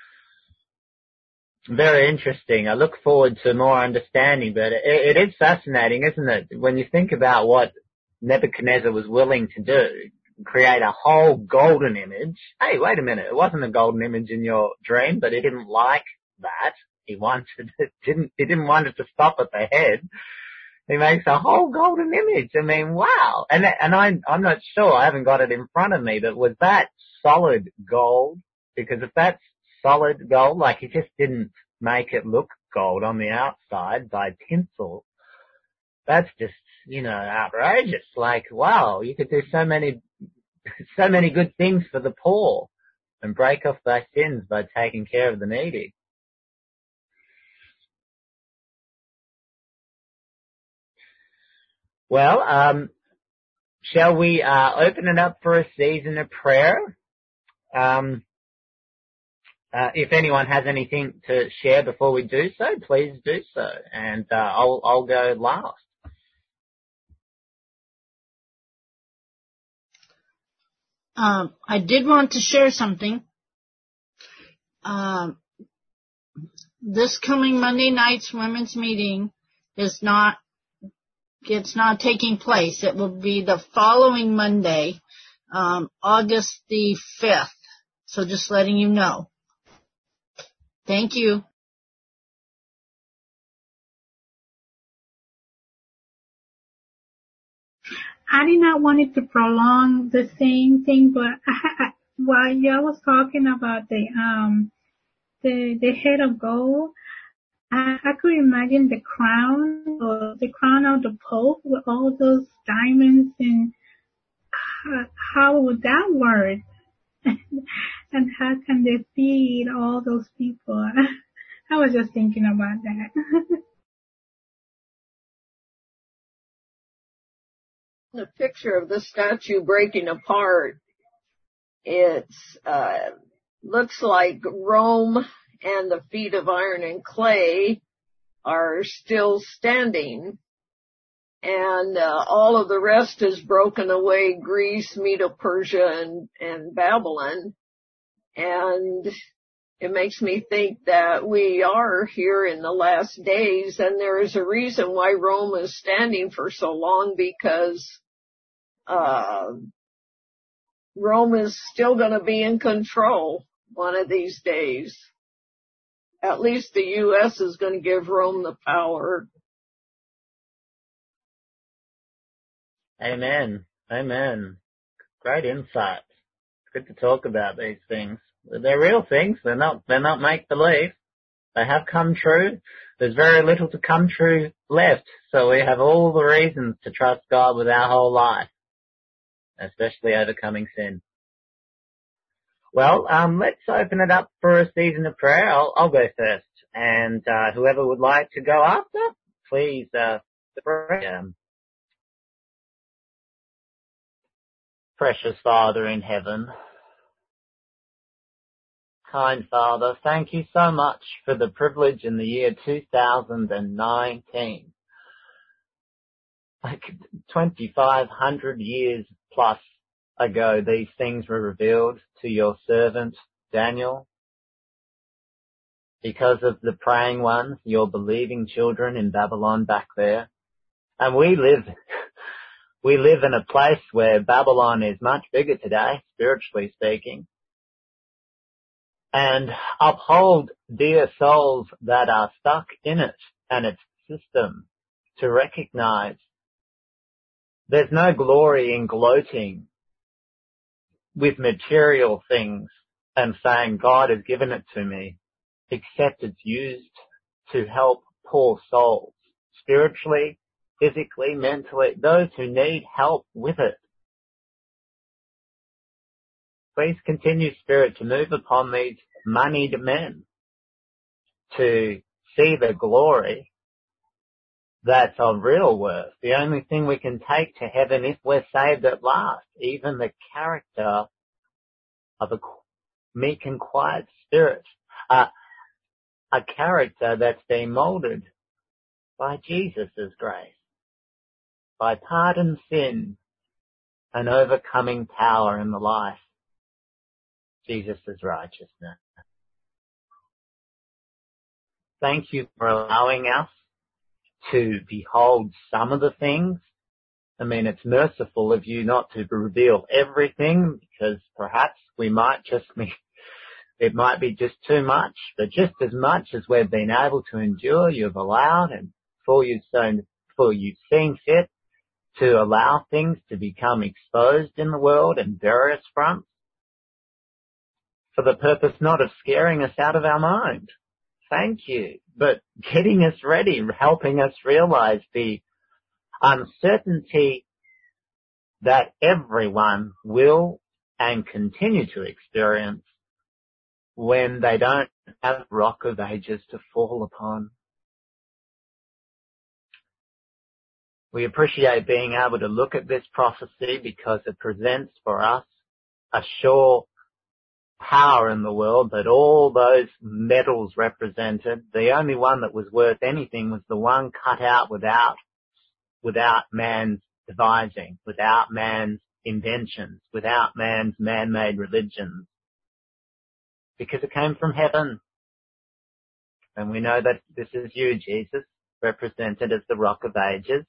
Very interesting. I look forward to more understanding, but it, it is fascinating, isn't it? When you think about what Nebuchadnezzar was willing to do, create a whole golden image. Hey, wait a minute. It wasn't a golden image in your dream, but he didn't like that. He wanted it, didn't, he didn't want it to stop at the head. He makes a whole golden image. I mean, wow. And, and I'm, I'm not sure. I haven't got it in front of me, but was that solid gold? Because if that's solid gold, like he just didn't make it look gold on the outside by tinsel, that's just, you know, outrageous. Like, wow, you could do so many, so many good things for the poor and break off thy sins by taking care of the needy. Well, um, shall we uh, open it up for a season of prayer? Um, uh, if anyone has anything to share before we do so, please do so, and uh, I'll, I'll go last. Um, I did want to share something. Um, this coming Monday night's women's meeting is not, it's not taking place. It will be the following Monday, um, August the fifth. So just letting you know. Thank you. I did not want it to prolong the same thing, but I, I, while y'all was talking about the um the the head of gold, I, I could imagine the crown or the crown of the Pope with all those diamonds, and how, how would that work? And how can they feed all those people? I was just thinking about that. The picture of the statue breaking apart, it's uh looks like Rome and the feet of iron and clay are still standing, and uh, all of the rest is broken away: Greece, Medo-Persia, and, and Babylon. And it makes me think that we are here in the last days, and there is a reason why Rome is standing for so long, because uh Rome is still going to be in control one of these days. At least the U S is going to give Rome the power. Amen. Amen. Great insight. It's good to talk about these things. They're real things. They're not, they're not make-believe. They have come true. There's very little to come true left. So we have all the reasons to trust God with our whole life, especially overcoming sin. Well, um, let's open it up for a season of prayer. I'll, I'll go first. And, uh, whoever would like to go after, please, uh, pray. Um, precious Father in heaven, kind Father, thank you so much for the privilege in the year two thousand nineteen. Like twenty-five hundred years plus ago, these things were revealed to your servant Daniel. Because of the praying ones, your believing children in Babylon back there. And we live, we live in a place where Babylon is much bigger today, spiritually speaking. And uphold dear souls that are stuck in it and its system to recognize there's no glory in gloating with material things and saying God has given it to me, except it's used to help poor souls, spiritually, physically, mentally, those who need help with it. Please continue, Spirit, to move upon these moneyed men to see the glory that's of real worth. The only thing we can take to heaven if we're saved at last, even the character of a meek and quiet spirit, uh, a character that's been molded by Jesus' grace, by pardon sin and overcoming power in the life, Jesus' righteousness. Thank you for allowing us to behold some of the things. I mean, it's merciful of you not to reveal everything, because perhaps we might just be, it might be just too much, but just as much as we've been able to endure, you've allowed, and for you've seen, for you've seen fit to allow things to become exposed in the world in various fronts, for the purpose not of scaring us out of our mind. Thank you, but getting us ready, helping us realize the uncertainty that everyone will and continue to experience when they don't have Rock of Ages to fall upon. We appreciate being able to look at this prophecy because it presents for us a sure power in the world that all those metals represented, the only one that was worth anything was the one cut out without, without man's devising, without man's inventions, without man's man-made religions, because it came from heaven. And we know that this is you, Jesus, represented as the Rock of Ages.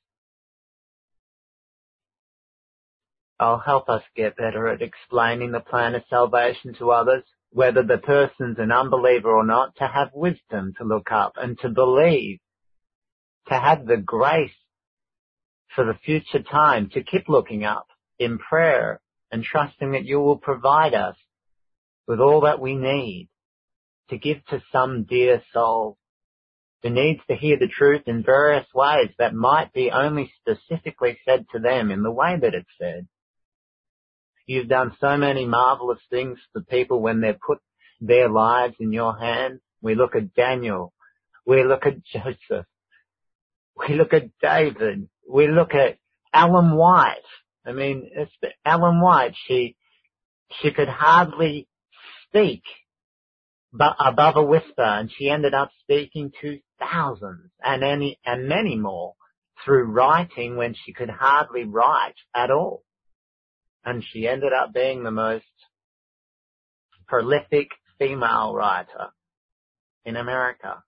Oh, help us get better at explaining the plan of salvation to others, whether the person's an unbeliever or not, to have wisdom to look up and to believe, to have the grace for the future time to keep looking up in prayer and trusting that you will provide us with all that we need to give to some dear soul who needs to hear the truth in various ways that might be only specifically said to them in the way that it's said. You've done so many marvelous things for people when they've put their lives in your hands. We look at Daniel. We look at Joseph. We look at David. We look at Ellen White. I mean, it's Ellen White, she, she could hardly speak but above a whisper, and she ended up speaking to thousands and any, and many more through writing when she could hardly write at all. And she ended up being the most prolific female writer in America.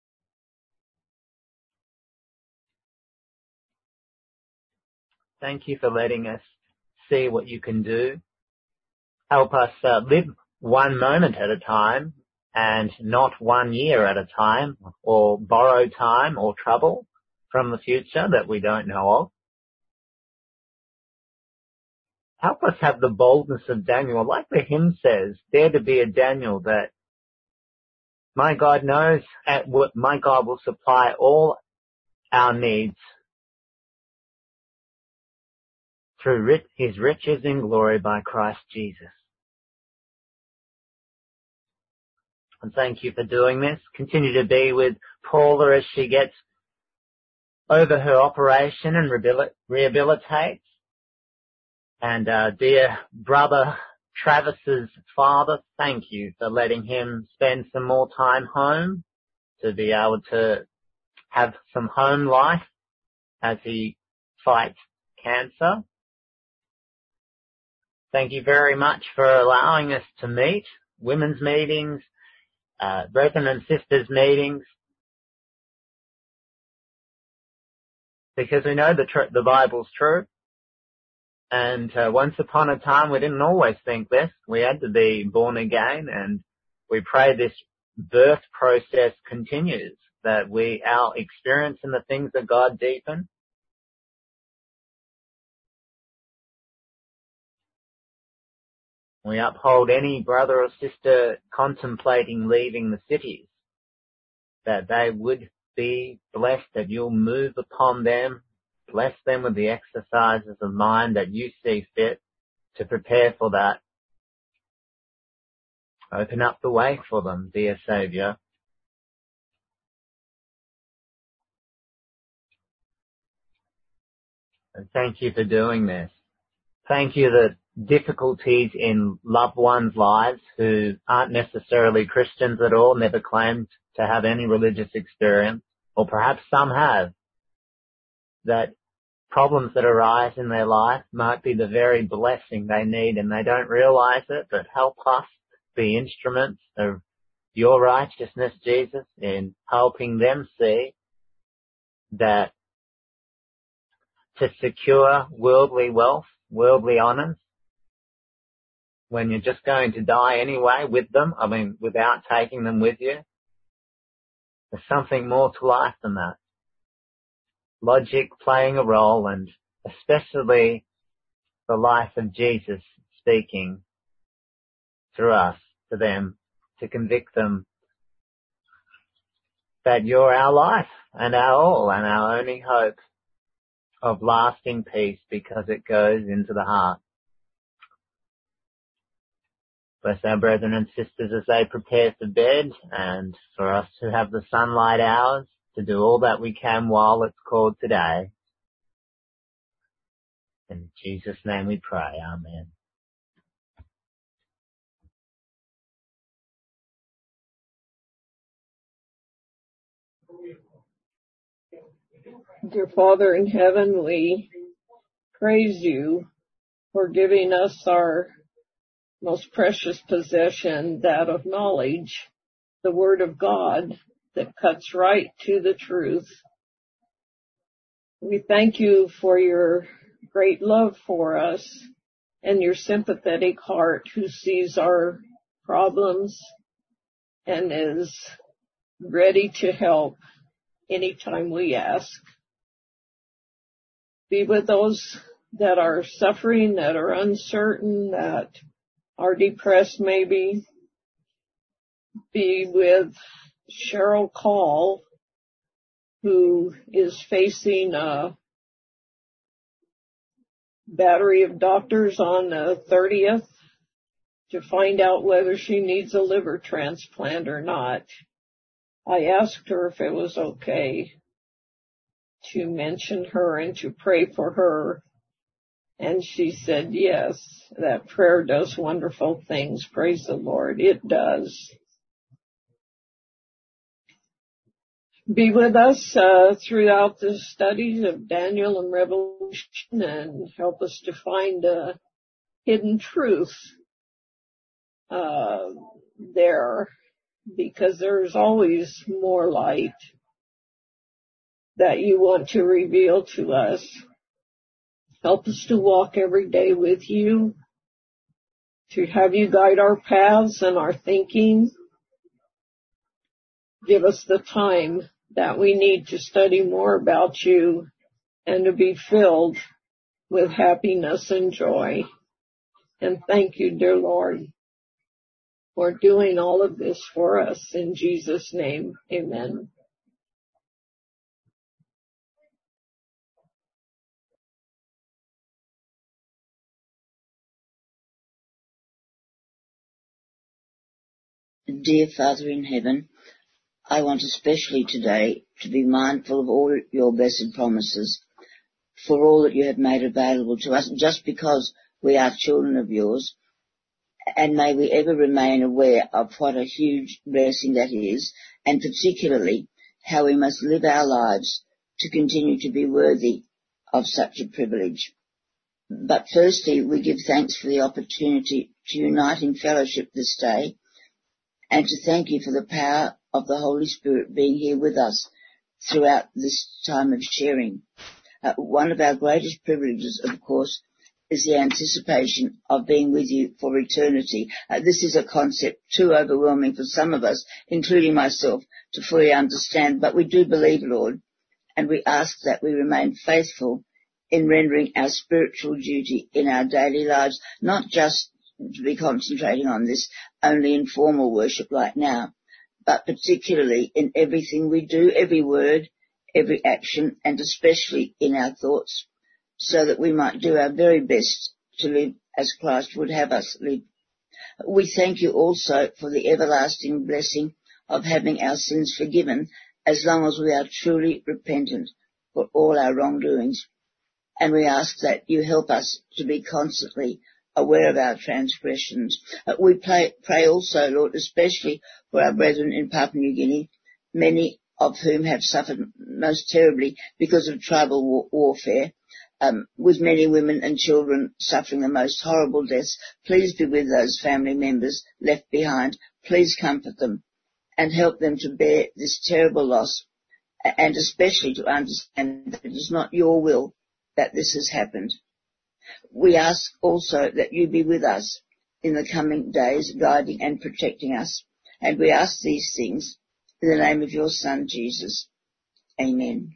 Thank you for letting us see what you can do. Help us uh, live one moment at a time and not one year at a time, or borrow time or trouble from the future that we don't know of. Help us have the boldness of Daniel, like the hymn says, dare to be a Daniel, that my God knows, at what my God will supply all our needs through his riches in glory by Christ Jesus. And thank you for doing this. Continue to be with Paula as she gets over her operation and rehabilitates. And uh, dear brother Travis's father, thank you for letting him spend some more time home to be able to have some home life as he fights cancer. Thank you very much for allowing us to meet, women's meetings, uh, brethren and sisters meetings, because we know the tr- the Bible's true. And uh, once upon a time, we didn't always think this. We had to be born again, and we pray this birth process continues, that we, our experience in the things of God deepen. We uphold any brother or sister contemplating leaving the cities, that they would be blessed, that you'll move upon them, bless them with the exercises of mind that you see fit to prepare for that. Open up the way for them, dear Saviour. And thank you for doing this. Thank you that difficulties in loved ones' lives who aren't necessarily Christians at all, never claimed to have any religious experience, or perhaps some have, that problems that arise in their life might be the very blessing they need and they don't realize it, but help us be instruments of your righteousness, Jesus, in helping them see that to secure worldly wealth, worldly honors, when you're just going to die anyway with them, I mean, without taking them with you, there's something more to life than that. Logic playing a role, and especially the life of Jesus speaking through us to them to convict them that you're our life and our all and our only hope of lasting peace, because it goes into the heart. Bless our brethren and sisters as they prepare for bed, and for us to have the sunlight hours to do all that we can while it's called today. In Jesus' name we pray. Amen. Dear Father in heaven, we praise you for giving us our most precious possession, that of knowledge, the Word of God that cuts right to the truth. We thank you for your great love for us and your sympathetic heart who sees our problems and is ready to help anytime we ask. Be with those that are suffering, that are uncertain, that are depressed maybe. Be with Cheryl Call, who is facing a battery of doctors on the thirtieth to find out whether she needs a liver transplant or not. I asked her if it was okay to mention her and to pray for her, and she said yes, that prayer does wonderful things. Praise the Lord, it does. Be with us uh, throughout the studies of Daniel and Revelation, and help us to find a hidden truth uh, there, because there's always more light that you want to reveal to us. Help us to walk every day with you, to have you guide our paths and our thinking. Give us the time that we need to study more about you and to be filled with happiness and joy. And thank you, dear Lord, for doing all of this for us. In Jesus' name, amen. Dear Father in heaven, I want especially today to be mindful of all your blessed promises, for all that you have made available to us, just because we are children of yours, and may we ever remain aware of what a huge blessing that is, and particularly how we must live our lives to continue to be worthy of such a privilege. But firstly, we give thanks for the opportunity to unite in fellowship this day, and to thank you for the power of the Holy Spirit being here with us throughout this time of sharing. Uh, one of our greatest privileges, of course, is the anticipation of being with you for eternity. Uh, this is a concept too overwhelming for some of us, including myself, to fully understand, but we do believe, Lord, and we ask that we remain faithful in rendering our spiritual duty in our daily lives, not just to be concentrating on this only in formal worship like now, but particularly in everything we do, every word, every action, and especially in our thoughts, so that we might do our very best to live as Christ would have us live. We thank you also for the everlasting blessing of having our sins forgiven as long as we are truly repentant for all our wrongdoings. And we ask that you help us to be constantly aware of our transgressions. Uh, we pray, pray also, Lord, especially for our brethren in Papua New Guinea, many of whom have suffered most terribly because of tribal war- warfare, um, with many women and children suffering the most horrible deaths. Please be with those family members left behind. Please comfort them and help them to bear this terrible loss, and especially to understand that it is not your will that this has happened. We ask also that you be with us in the coming days, guiding and protecting us. And we ask these things in the name of your Son, Jesus. Amen.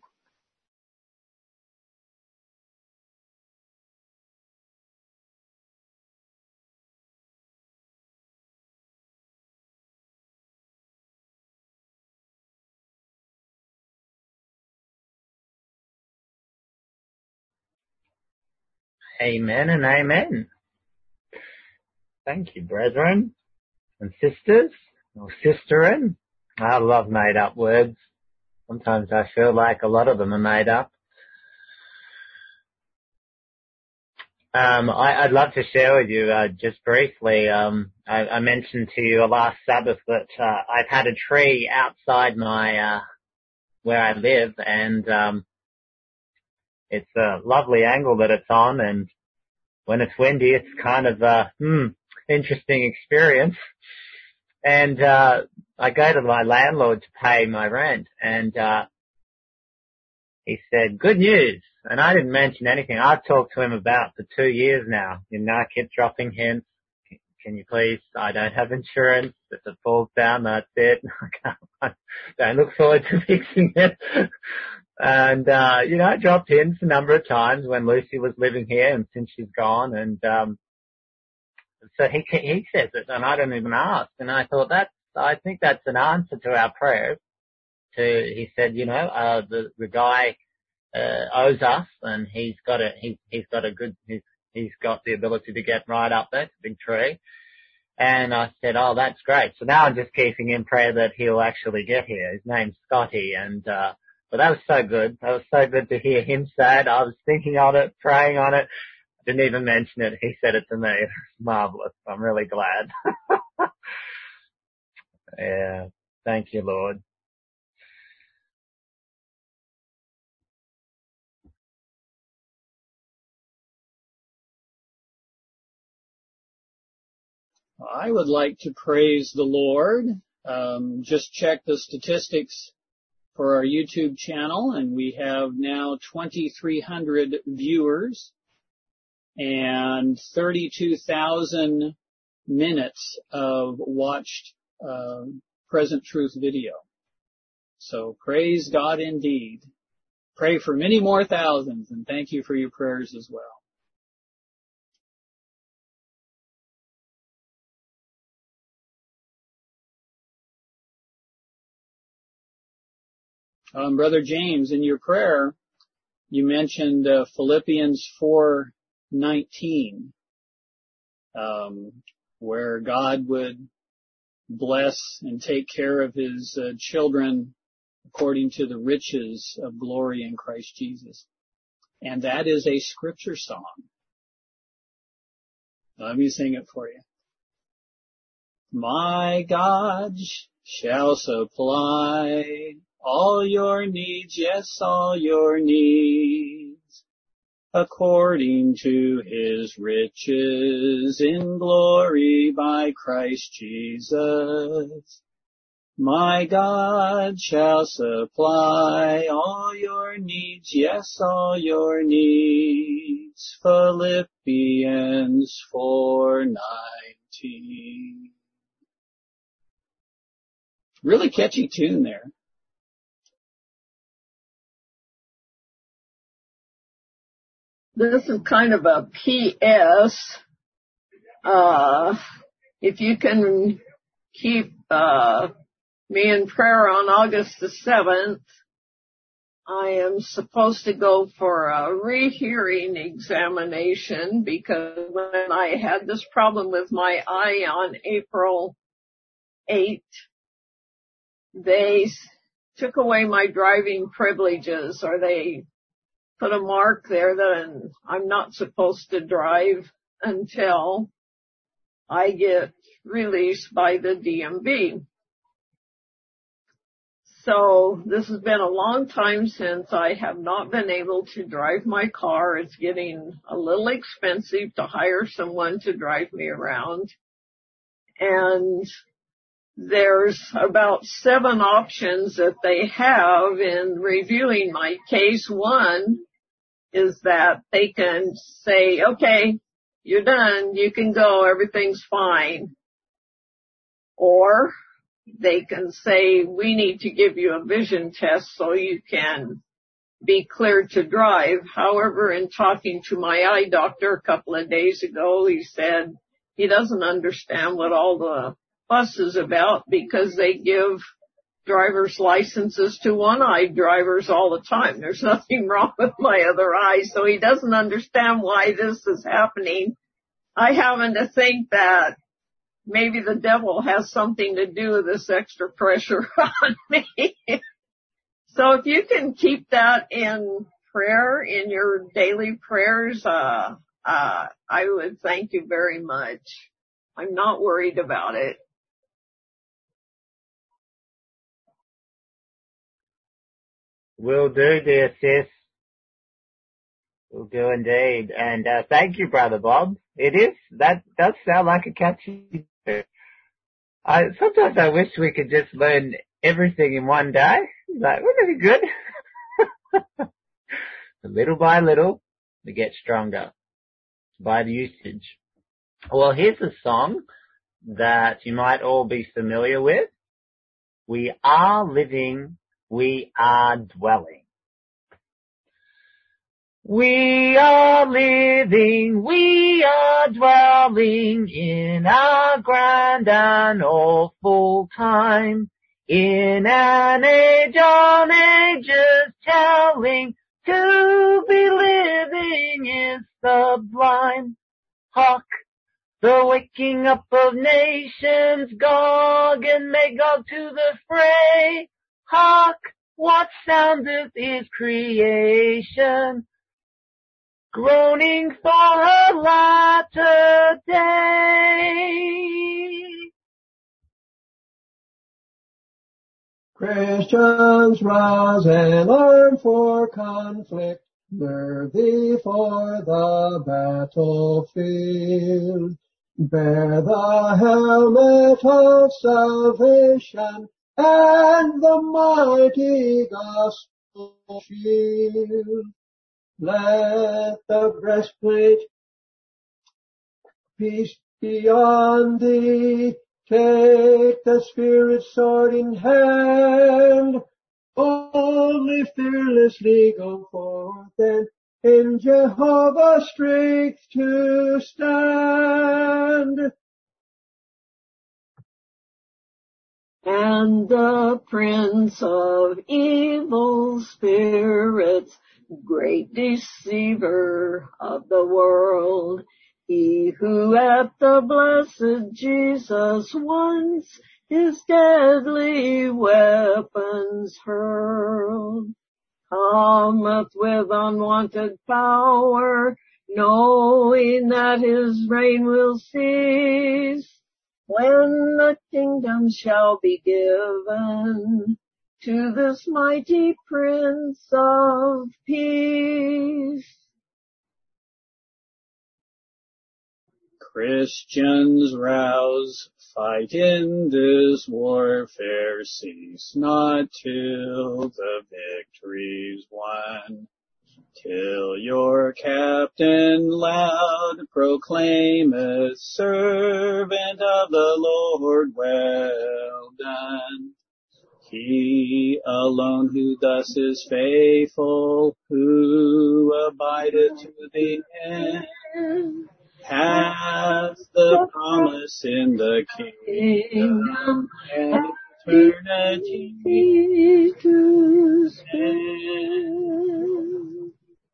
Amen and amen. Thank you, brethren and sisters, or sisterin. I love made-up words. Sometimes I feel like a lot of them are made up. Um, I, I'd love to share with you uh, just briefly. Um, I, I mentioned to you last Sabbath that uh, I've had a tree outside my uh, where I live, and um, it's a lovely angle that it's on, and when it's windy, it's kind of a hmm, interesting experience. And uh, I go to my landlord to pay my rent, and uh, he said, "Good news." And I didn't mention anything. I've talked to him about for two years now. You know, I keep dropping hints, can you please, I don't have insurance. If it falls down, that's it. I don't look forward to fixing it. And, uh, you know, I dropped hints a number of times when Lucy was living here and since she's gone. And, um, so he, he says it and I don't even ask. And I thought that's, I think that's an answer to our prayers. To, he said, you know, uh, the, the guy, uh, owes us and he's got a, he, he's got a good, he's, he's got the ability to get right up there. It's a big tree. And I said, oh, that's great. So now I'm just keeping in prayer that he'll actually get here. His name's Scotty. And, uh, but that was so good. That was so good to hear him say it. I was thinking on it, praying on it. I didn't even mention it. He said it to me. It was marvelous. I'm really glad. Yeah. Thank you, Lord. I would like to praise the Lord. Um, just check the statistics for our YouTube channel, and we have now twenty-three hundred viewers and thirty-two thousand minutes of watched uh, Present Truth video. So praise God indeed. Pray for many more thousands, and thank you for your prayers as well. Um, Brother James, in your prayer, you mentioned uh, Philippians four nineteen, um, where God would bless and take care of His uh, children according to the riches of glory in Christ Jesus. And that is a scripture song. Let me sing it for you. My God shall supply all your needs, yes, all your needs, according to His riches in glory by Christ Jesus. My God shall supply all your needs, yes, all your needs. Philippians four nineteen. Really catchy tune there. This is kind of a P S. Uh, if you can keep uh, me in prayer on August the seventh, I am supposed to go for a rehearing examination because when I had this problem with my eye on April eighth, they took away my driving privileges, or they put a mark there that I'm not supposed to drive until I get released by the D M V. So this has been a long time since I have not been able to drive my car. It's getting a little expensive to hire someone to drive me around. And there's about seven options that they have in reviewing my case. One is that they can say, okay, you're done, you can go, everything's fine. Or they can say, we need to give you a vision test so you can be cleared to drive. However, in talking to my eye doctor a couple of days ago, he said he doesn't understand what all the fuss is about because they give driver's licenses to one-eyed drivers all the time. There's nothing wrong with my other eye, so he doesn't understand why this is happening. I happen to think that maybe the devil has something to do with this extra pressure on me. So if you can keep that in prayer, in your daily prayers, uh, uh, I would thank you very much. I'm not worried about it. Will do, dear sis. Will do indeed. And uh, thank you, Brother Bob. It is, that does sound like a catchy tune. I, sometimes I wish we could just learn everything in one day. Like, wouldn't it be good? Little by little, we get stronger by the usage. Well, here's a song that you might all be familiar with. We are living, we are dwelling. We are living, we are dwelling in our grand and awful time, in an age on ages telling, to be living is sublime. Hark, the waking up of nations, Gog and Magog to the fray. Hark, what soundeth is creation, groaning for her latter day. Christians, rise and arm for conflict, gird thee for the battlefield. Bear the helmet of salvation and the mighty gospel shield. Let the breastplate peace be on thee. Take the Spirit's sword in hand. Boldly, fearlessly go forth and in Jehovah's strength to stand. And the prince of evil spirits, great deceiver of the world, he who at the blessed Jesus once his deadly weapons hurled, cometh with unwonted power, knowing that his reign will cease, when the kingdom shall be given to this mighty Prince of Peace. Christians, rouse, fight in this warfare, cease not till the victory's won, till your captain loud proclaimeth, servant of the Lord, well done. He alone who thus is faithful, who abideth to the end, hath the promise in the kingdom and eternity to spend.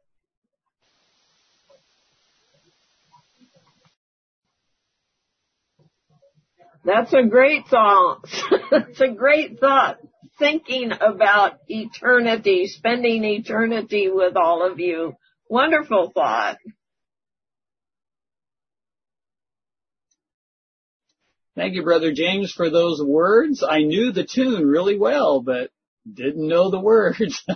That's a great song. That's a great thought. Thinking about eternity, spending eternity with all of you. Wonderful thought. Thank you, Brother James, for those words. I knew the tune really well, but didn't know the words.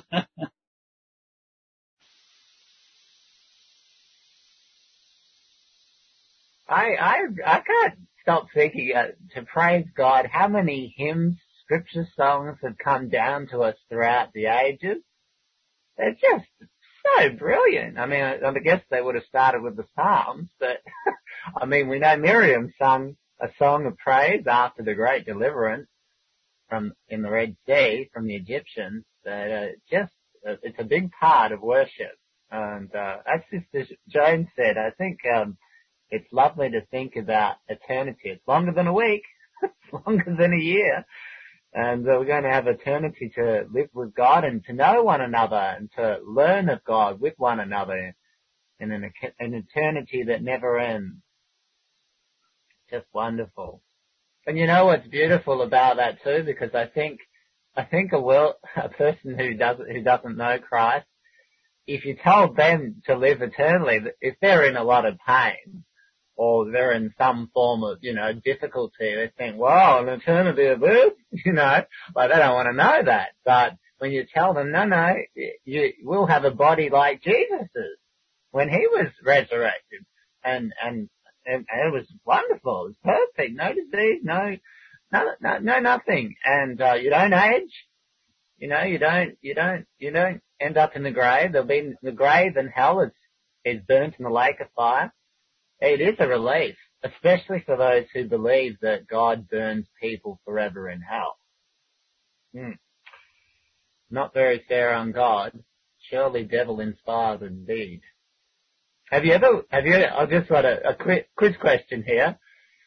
I, I, I can't stop thinking uh, to praise God how many hymns, scripture songs have come down to us throughout the ages. They're just so brilliant. I mean, I, I guess they would have started with the Psalms, but I mean, we know Miriam sung a song of praise after the great deliverance from in the Red Sea from the Egyptians. That uh, just uh, it's a big part of worship. And uh, as Sister Joan said, I think um, it's lovely to think about eternity. It's longer than a week. It's longer than a year. And uh, we're going to have eternity to live with God and to know one another and to learn of God with one another in an, an eternity that never ends. Just wonderful. And you know what's beautiful about that too? Because I think, I think a world, a person who doesn't, who doesn't know Christ, if you told them to live eternally, if they're in a lot of pain, or they're in some form of, you know, difficulty, they think, wow, an eternity of this, you know, like they don't want to know that. But when you tell them, no, no, you will have a body like Jesus's when he was resurrected. And, and, and, and it was wonderful. It was perfect. No disease, no, no, no, no nothing. And, uh, you don't age. You know, you don't, you don't, you don't end up in the grave. There'll be, the grave and hell is, is burnt in the lake of fire. It is a relief. especially for those who believe that God burns people forever in hell. Hmm. Not very fair on God. Surely devil inspired indeed. Have you ever, have you, I've just got a, a quiz question here.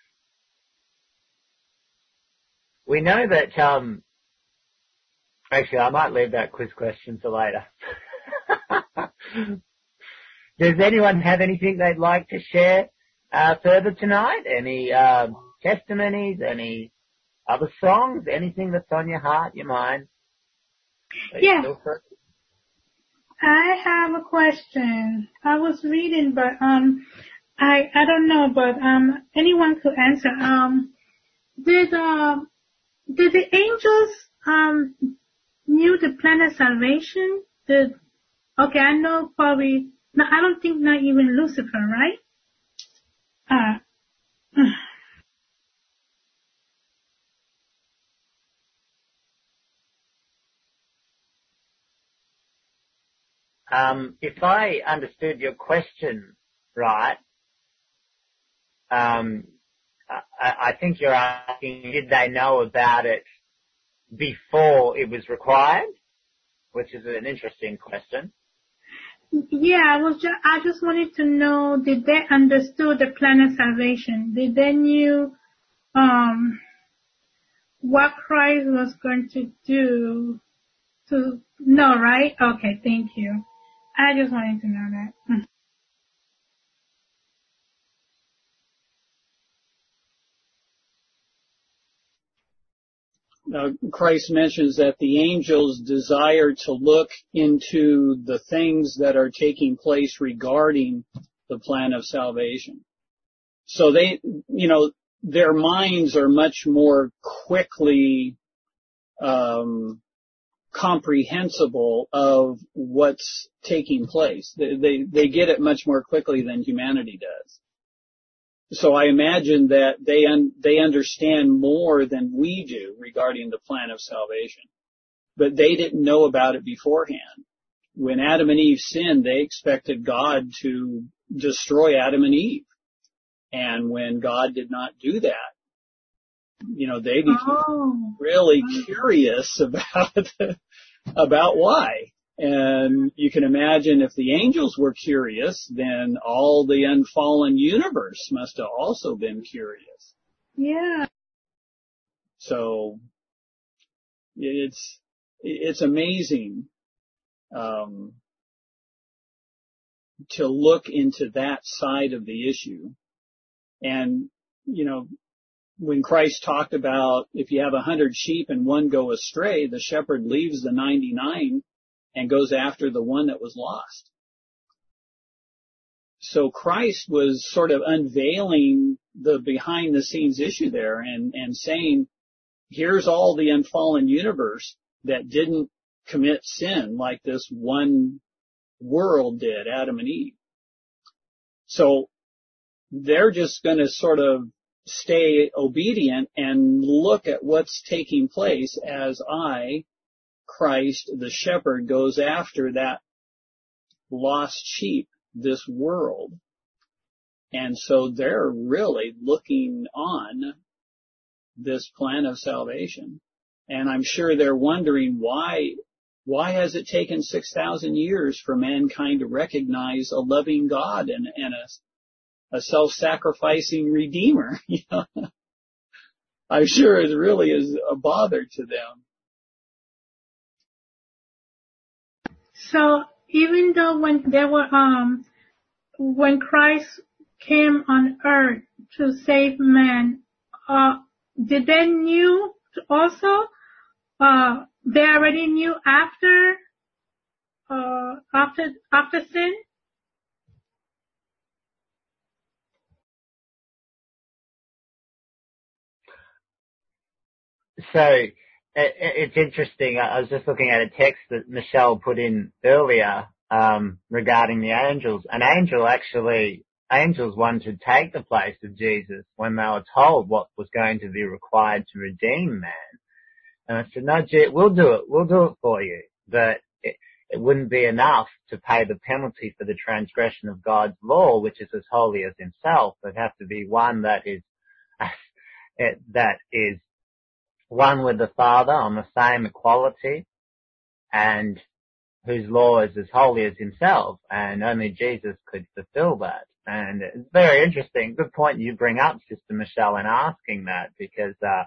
We know that, um, actually I might leave that quiz question for later. Does anyone have anything they'd like to share, uh, further tonight? Any, um, testimonies, any other songs, anything that's on your heart, your mind? Yeah. I have a question. I was reading, but um, I I don't know, but um, anyone could answer. Um, did um, did the angels um knew the plan of salvation? Did okay? I know probably. No, I don't think not even Lucifer, right? Uh. Um, if I understood your question right, um, I, I think you're asking, did they know about it before it was required? Which is an interesting question. Yeah, I was just, I just wanted to know, did they understood the plan of salvation? Did they knew, um, what Christ was going to do to, no, right? Okay, thank you. I just wanted to know that. Now, Christ mentions that the angels desire to look into the things that are taking place regarding the plan of salvation. So they, you know, their minds are much more quickly um, comprehensible of what's taking place. They, they they get it much more quickly than humanity does. So I imagine that they un, they understand more than we do regarding the plan of salvation. But they didn't know about it beforehand. When Adam and Eve sinned, they expected God to destroy Adam and Eve. And when God did not do that, you know, they became oh. really curious about about why. And you can imagine if the angels were curious, then all the unfallen universe must have also been curious. Yeah. So it's it's amazing um, to look into that side of the issue. And, you know, when Christ talked about if you have a hundred sheep and one go astray, the shepherd leaves the ninety-nine and goes after the one that was lost. So Christ was sort of unveiling the behind the scenes issue there and, and saying, here's all the unfallen universe that didn't commit sin like this one world did, Adam and Eve. So they're just going to sort of stay obedient and look at what's taking place as I, Christ, the shepherd, goes after that lost sheep, this world. And so they're really looking on this plan of salvation. And I'm sure they're wondering why, why has it taken six thousand years for mankind to recognize a loving God and, and a, a self-sacrificing Redeemer? You know? I'm sure it really is a bother to them. So even though when there were um when Christ came on earth to save man, uh did they knew also uh they already knew after uh after after sin? So it's interesting. I was just looking at a text that Michelle put in earlier um, regarding the angels. An angel actually, angels wanted to take the place of Jesus when they were told what was going to be required to redeem man. And I said, no, we'll do it. We'll do it for you. But it, it wouldn't be enough to pay the penalty for the transgression of God's law, which is as holy as himself. It'd have to be one that is, that is one with the Father on the same equality and whose law is as holy as himself, and only Jesus could fulfill that. And it's very interesting. Good point you bring up, Sister Michelle, in asking that, because uh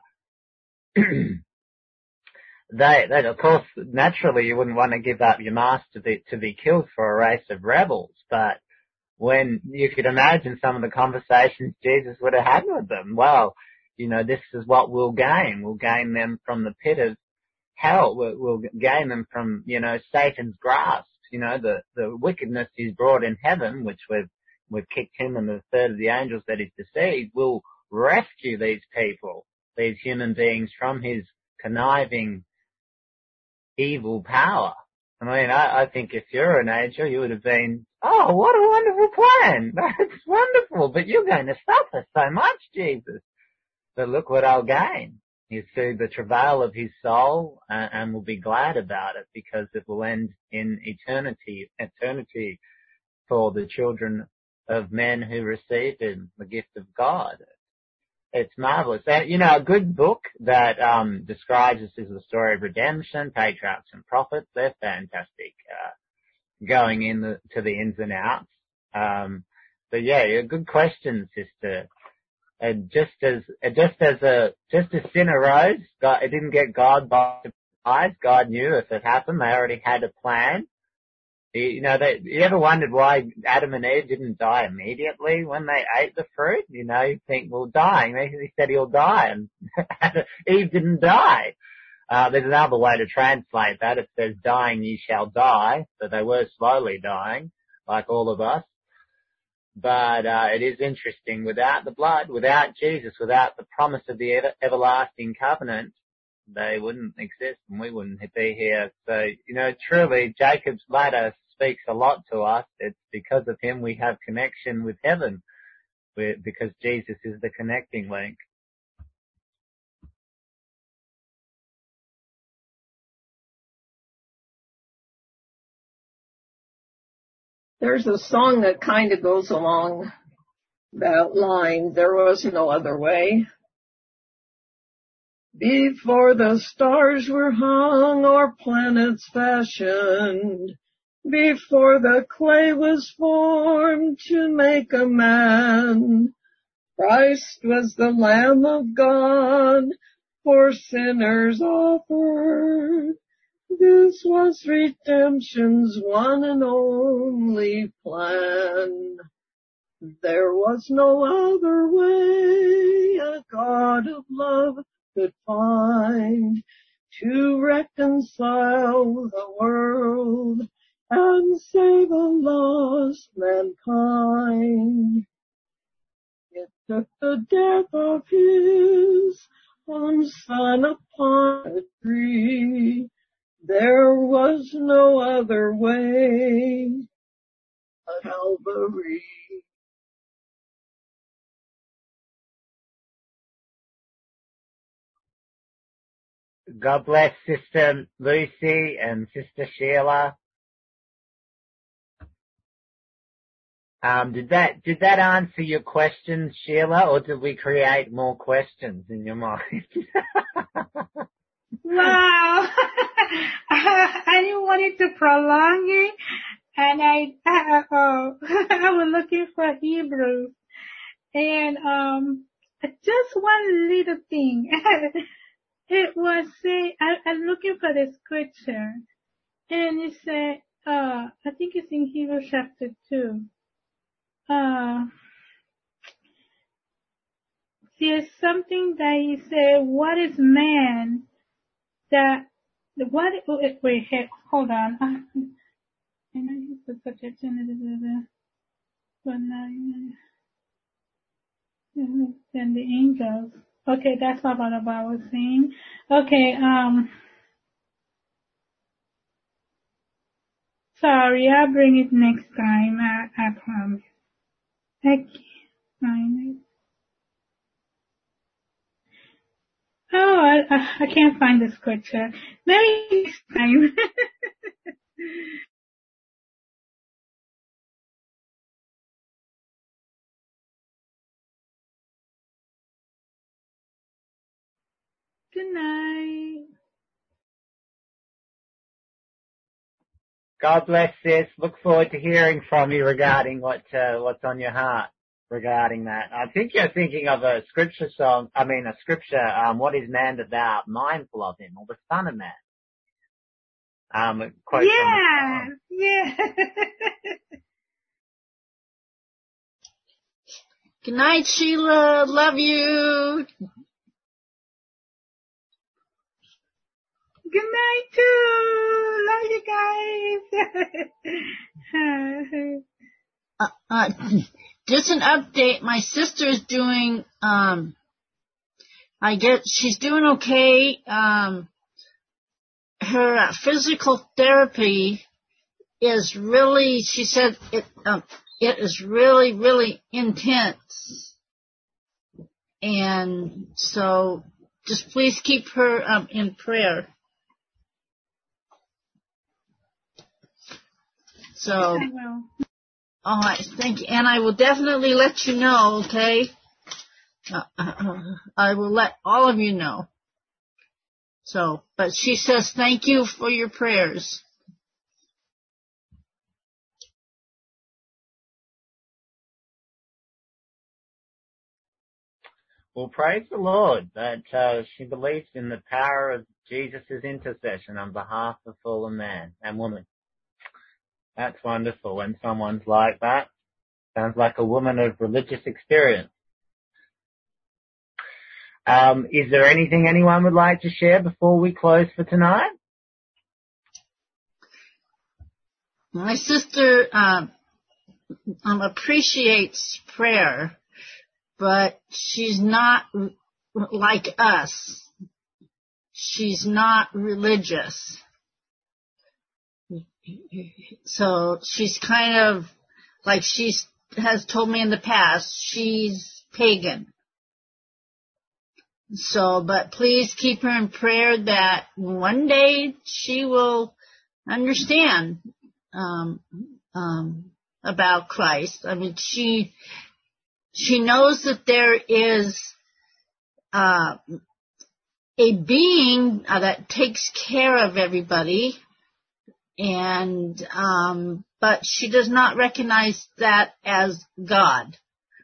they, they, of course, naturally you wouldn't want to give up your master to be, to be killed for a race of rebels, but when you could imagine some of the conversations Jesus would have had with them, well, you know, this is what we'll gain. We'll gain them from the pit of hell. We'll, we'll gain them from, you know, Satan's grasp. You know, the, the wickedness he's brought in heaven, which we've, we've kicked him and the third of the angels that he's deceived, will rescue these people, these human beings, from his conniving evil power. I mean, I, I think if you're an angel, you would have been, oh, what a wonderful plan. That's wonderful, but you're going to suffer so much, Jesus. But look what I'll gain. You see the travail of his soul, uh, and will be glad about it, because it will end in eternity, eternity for the children of men who received him, the gift of God. It's marvelous. And, you know, a good book that um describes this is the story of redemption, patriarchs and prophets. They're fantastic, uh, going in the, to the ins and outs. Um, but yeah, a good question, sister. And just as, just as a, just as sin arose, God, it didn't get God by surprise. God knew if it happened, they already had a plan. You know, they, you ever wondered why Adam and Eve didn't die immediately when they ate the fruit? You know, you think, well, dying, he said he'll die, and Eve didn't die. Uh, there's another way to translate that. It says, dying ye shall die. So they were slowly dying, like all of us. But uh, it is interesting, without the blood, without Jesus, without the promise of the ever- everlasting covenant, they wouldn't exist and we wouldn't be here. So, you know, truly, Jacob's ladder speaks a lot to us. It's because of him we have connection with heaven, because Jesus is the connecting link. There's a song that kind of goes along that line, there was no other way. Before the stars were hung or planets fashioned, before the clay was formed to make a man, Christ was the Lamb of God for sinners offered. This was redemption's one and only plan. There was no other way a God of love could find to reconcile the world and save a lost mankind. It took the death of his own Son upon a tree. There was no other way but Calvary. God bless Sister Lucy and Sister Sheila. Um, did that, did that answer your question, Sheila, or did we create more questions in your mind? Wow. I didn't want it to prolong it, and I, uh, oh, I was looking for Hebrews, and, um, just one little thing. It was say, I, I'm looking for the scripture, and it said, uh, I think it's in Hebrews chapter two. Uh, there's something that he said, what is man that, what, wait, wait, hold on. I know you put such a genitive, but now, and the angels. Okay, that's not what I was saying. Okay, um, sorry, I'll bring it next time. I, I promise. I can't find it. Oh, I, I can't find the scripture. Maybe next time. Good night. God bless, sis. Look forward to hearing from you regarding what uh, what's on your heart regarding that. I think you're thinking of a scripture song. I mean, a scripture. Um, what is man that thou art mindful of him, or the Son of Man? Um, a quote Yeah, from yeah. Good night, Sheila. Love you. Good night too. Love you guys. Uh, uh, just an update. My sister's doing, um, I guess she's doing okay. Um, her uh, physical therapy is really, she said it, um, it is really, really intense. And so just please keep her, um, in prayer. So, I will. all right, thank you. And I will definitely let you know, okay? Uh, uh, I will let all of you know. So, but she says thank you for your prayers. Well, praise the Lord that uh, she believes in the power of Jesus' intercession on behalf of fallen man and woman. That's wonderful when someone's like that. Sounds like a woman of religious experience. Um, is there anything anyone would like to share before we close for tonight? My sister um, um, appreciates prayer, but she's not like us. She's not religious. So she's kind of, like she has told me in the past, she's pagan. So, but please keep her in prayer that one day she will understand um, um, about Christ. I mean, she she knows that there is uh, a being uh, that takes care of everybody, and um, but she does not recognize that as God.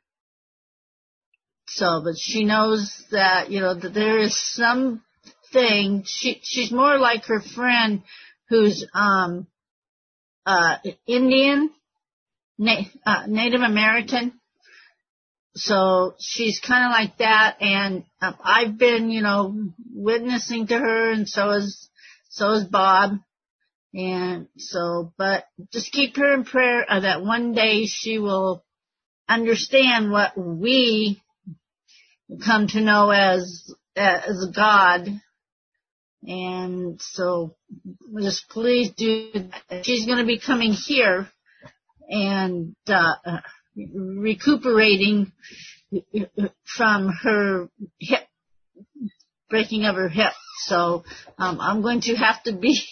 So, but she knows that, you know, that there is something, she, she's more like her friend who's, um, uh, Indian, Na- uh, Native American. So she's kind of like that, and um, I've been, you know, witnessing to her, and so is, so is Bob. And so, but just keep her in prayer uh, that one day she will understand what we come to know as as God. And so just please do that. She's going to be coming here and uh, recuperating from her hip, breaking of her hip. So um, I'm going to have to be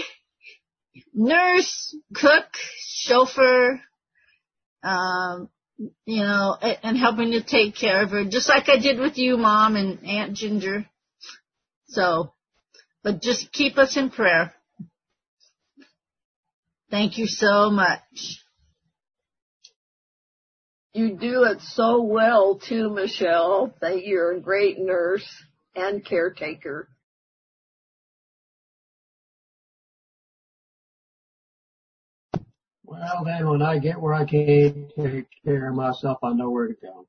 nurse, cook, chauffeur, um, you know, and helping to take care of her, just like I did with you, Mom, and Aunt Ginger. So, but just keep us in prayer. Thank you so much. You do it so well, too, Michelle, that you're a great nurse and caretaker. Well, then when I get where I can't take care of myself, I know where to go.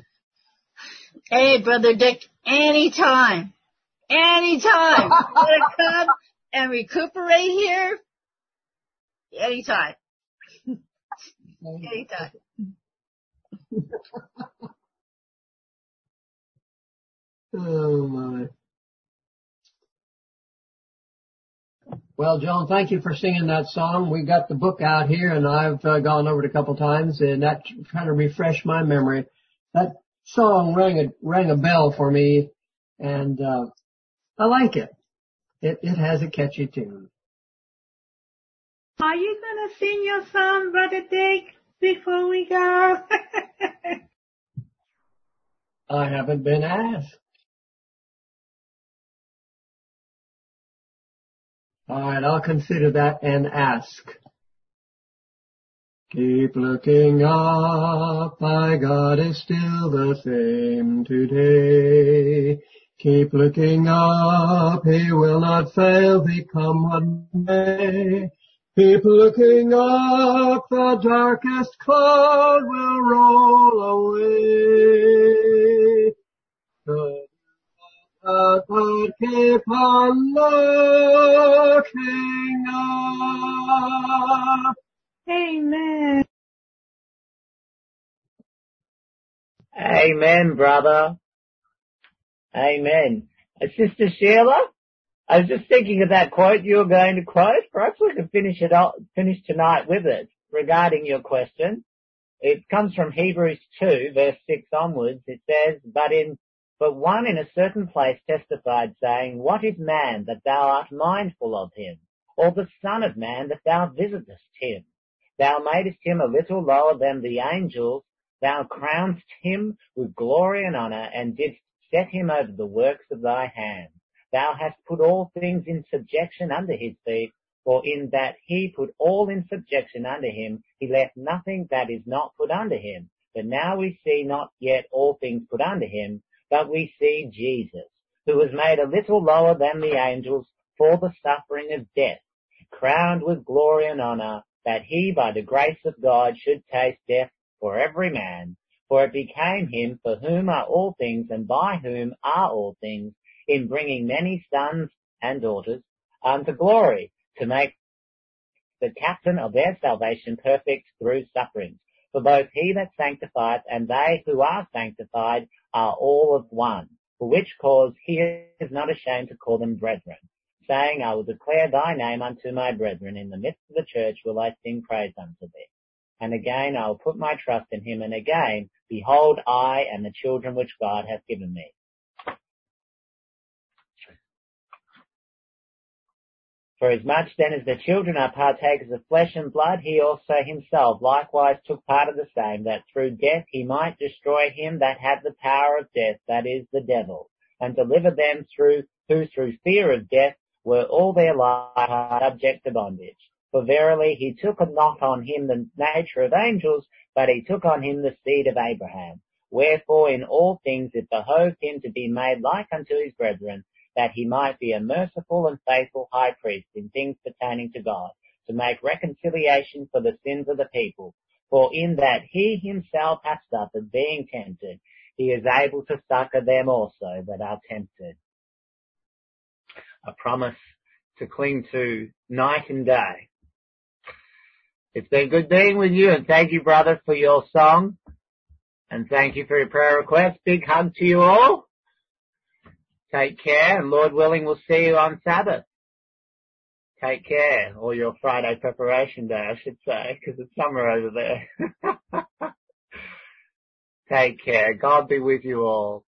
Hey, Brother Dick, anytime, anytime, you want to come and recuperate here? Anytime. Anytime. Oh, my. Well, Joan, thank you for singing that song. We got the book out here, and I've uh, gone over it a couple times, and that kind of refreshed my memory. That song rang a rang a bell for me, and uh, I like it. It it has a catchy tune. Are you going to sing your song, Brother Dick, before we go? I haven't been asked. All right, I'll consider that an ask. Keep looking up, my God is still the same today. Keep looking up, He will not fail thee, come what may. Keep looking up, the darkest cloud will roll away. Good, but keep on looking up. Amen. Amen, brother. Amen. Uh, Sister Sheila, I was just thinking of that quote you were going to quote. Perhaps we could finish it off, finish tonight with it regarding your question. It comes from Hebrews two, verse six onwards. It says, But in, but one in a certain place testified, saying, What is man that thou art mindful of him? Or the son of man that thou visitest him? Thou madest him a little lower than the angels. Thou crownedst him with glory and honor, and didst set him over the works of thy hands. Thou hast put all things in subjection under his feet, for in that he put all in subjection under him, he left nothing that is not put under him. But now we see not yet all things put under him, but we see Jesus, who was made a little lower than the angels for the suffering of death, crowned with glory and honor, that he by the grace of God should taste death for every man. For it became him for whom are all things, and by whom are all things, in bringing many sons and daughters unto glory, to make the captain of their salvation perfect through sufferings. For both he that sanctifieth and they who are sanctified are all of one, for which cause he is not ashamed to call them brethren, saying, I will declare thy name unto my brethren, in the midst of the church will I sing praise unto thee. And again I will put my trust in him, and again, behold, I and the children which God hath given me. For as much then as the children are partakers of flesh and blood, he also himself likewise took part of the same, that through death he might destroy him that had the power of death, that is, the devil, and deliver them through who through fear of death were all their life subject to bondage. For verily he took not on him the nature of angels, but he took on him the seed of Abraham. Wherefore in all things it behoved him to be made like unto his brethren, that he might be a merciful and faithful high priest in things pertaining to God, to make reconciliation for the sins of the people. For in that he himself hath suffered, being tempted, he is able to succor them also that are tempted. A promise to cling to night and day. It's been good being with you, and thank you, brother, for your song. And thank you for your prayer request. Big hug to you all. Take care, and Lord willing, we'll see you on Sabbath. Take care, or your Friday preparation day, I should say, because it's summer over there. Take care. God be with you all.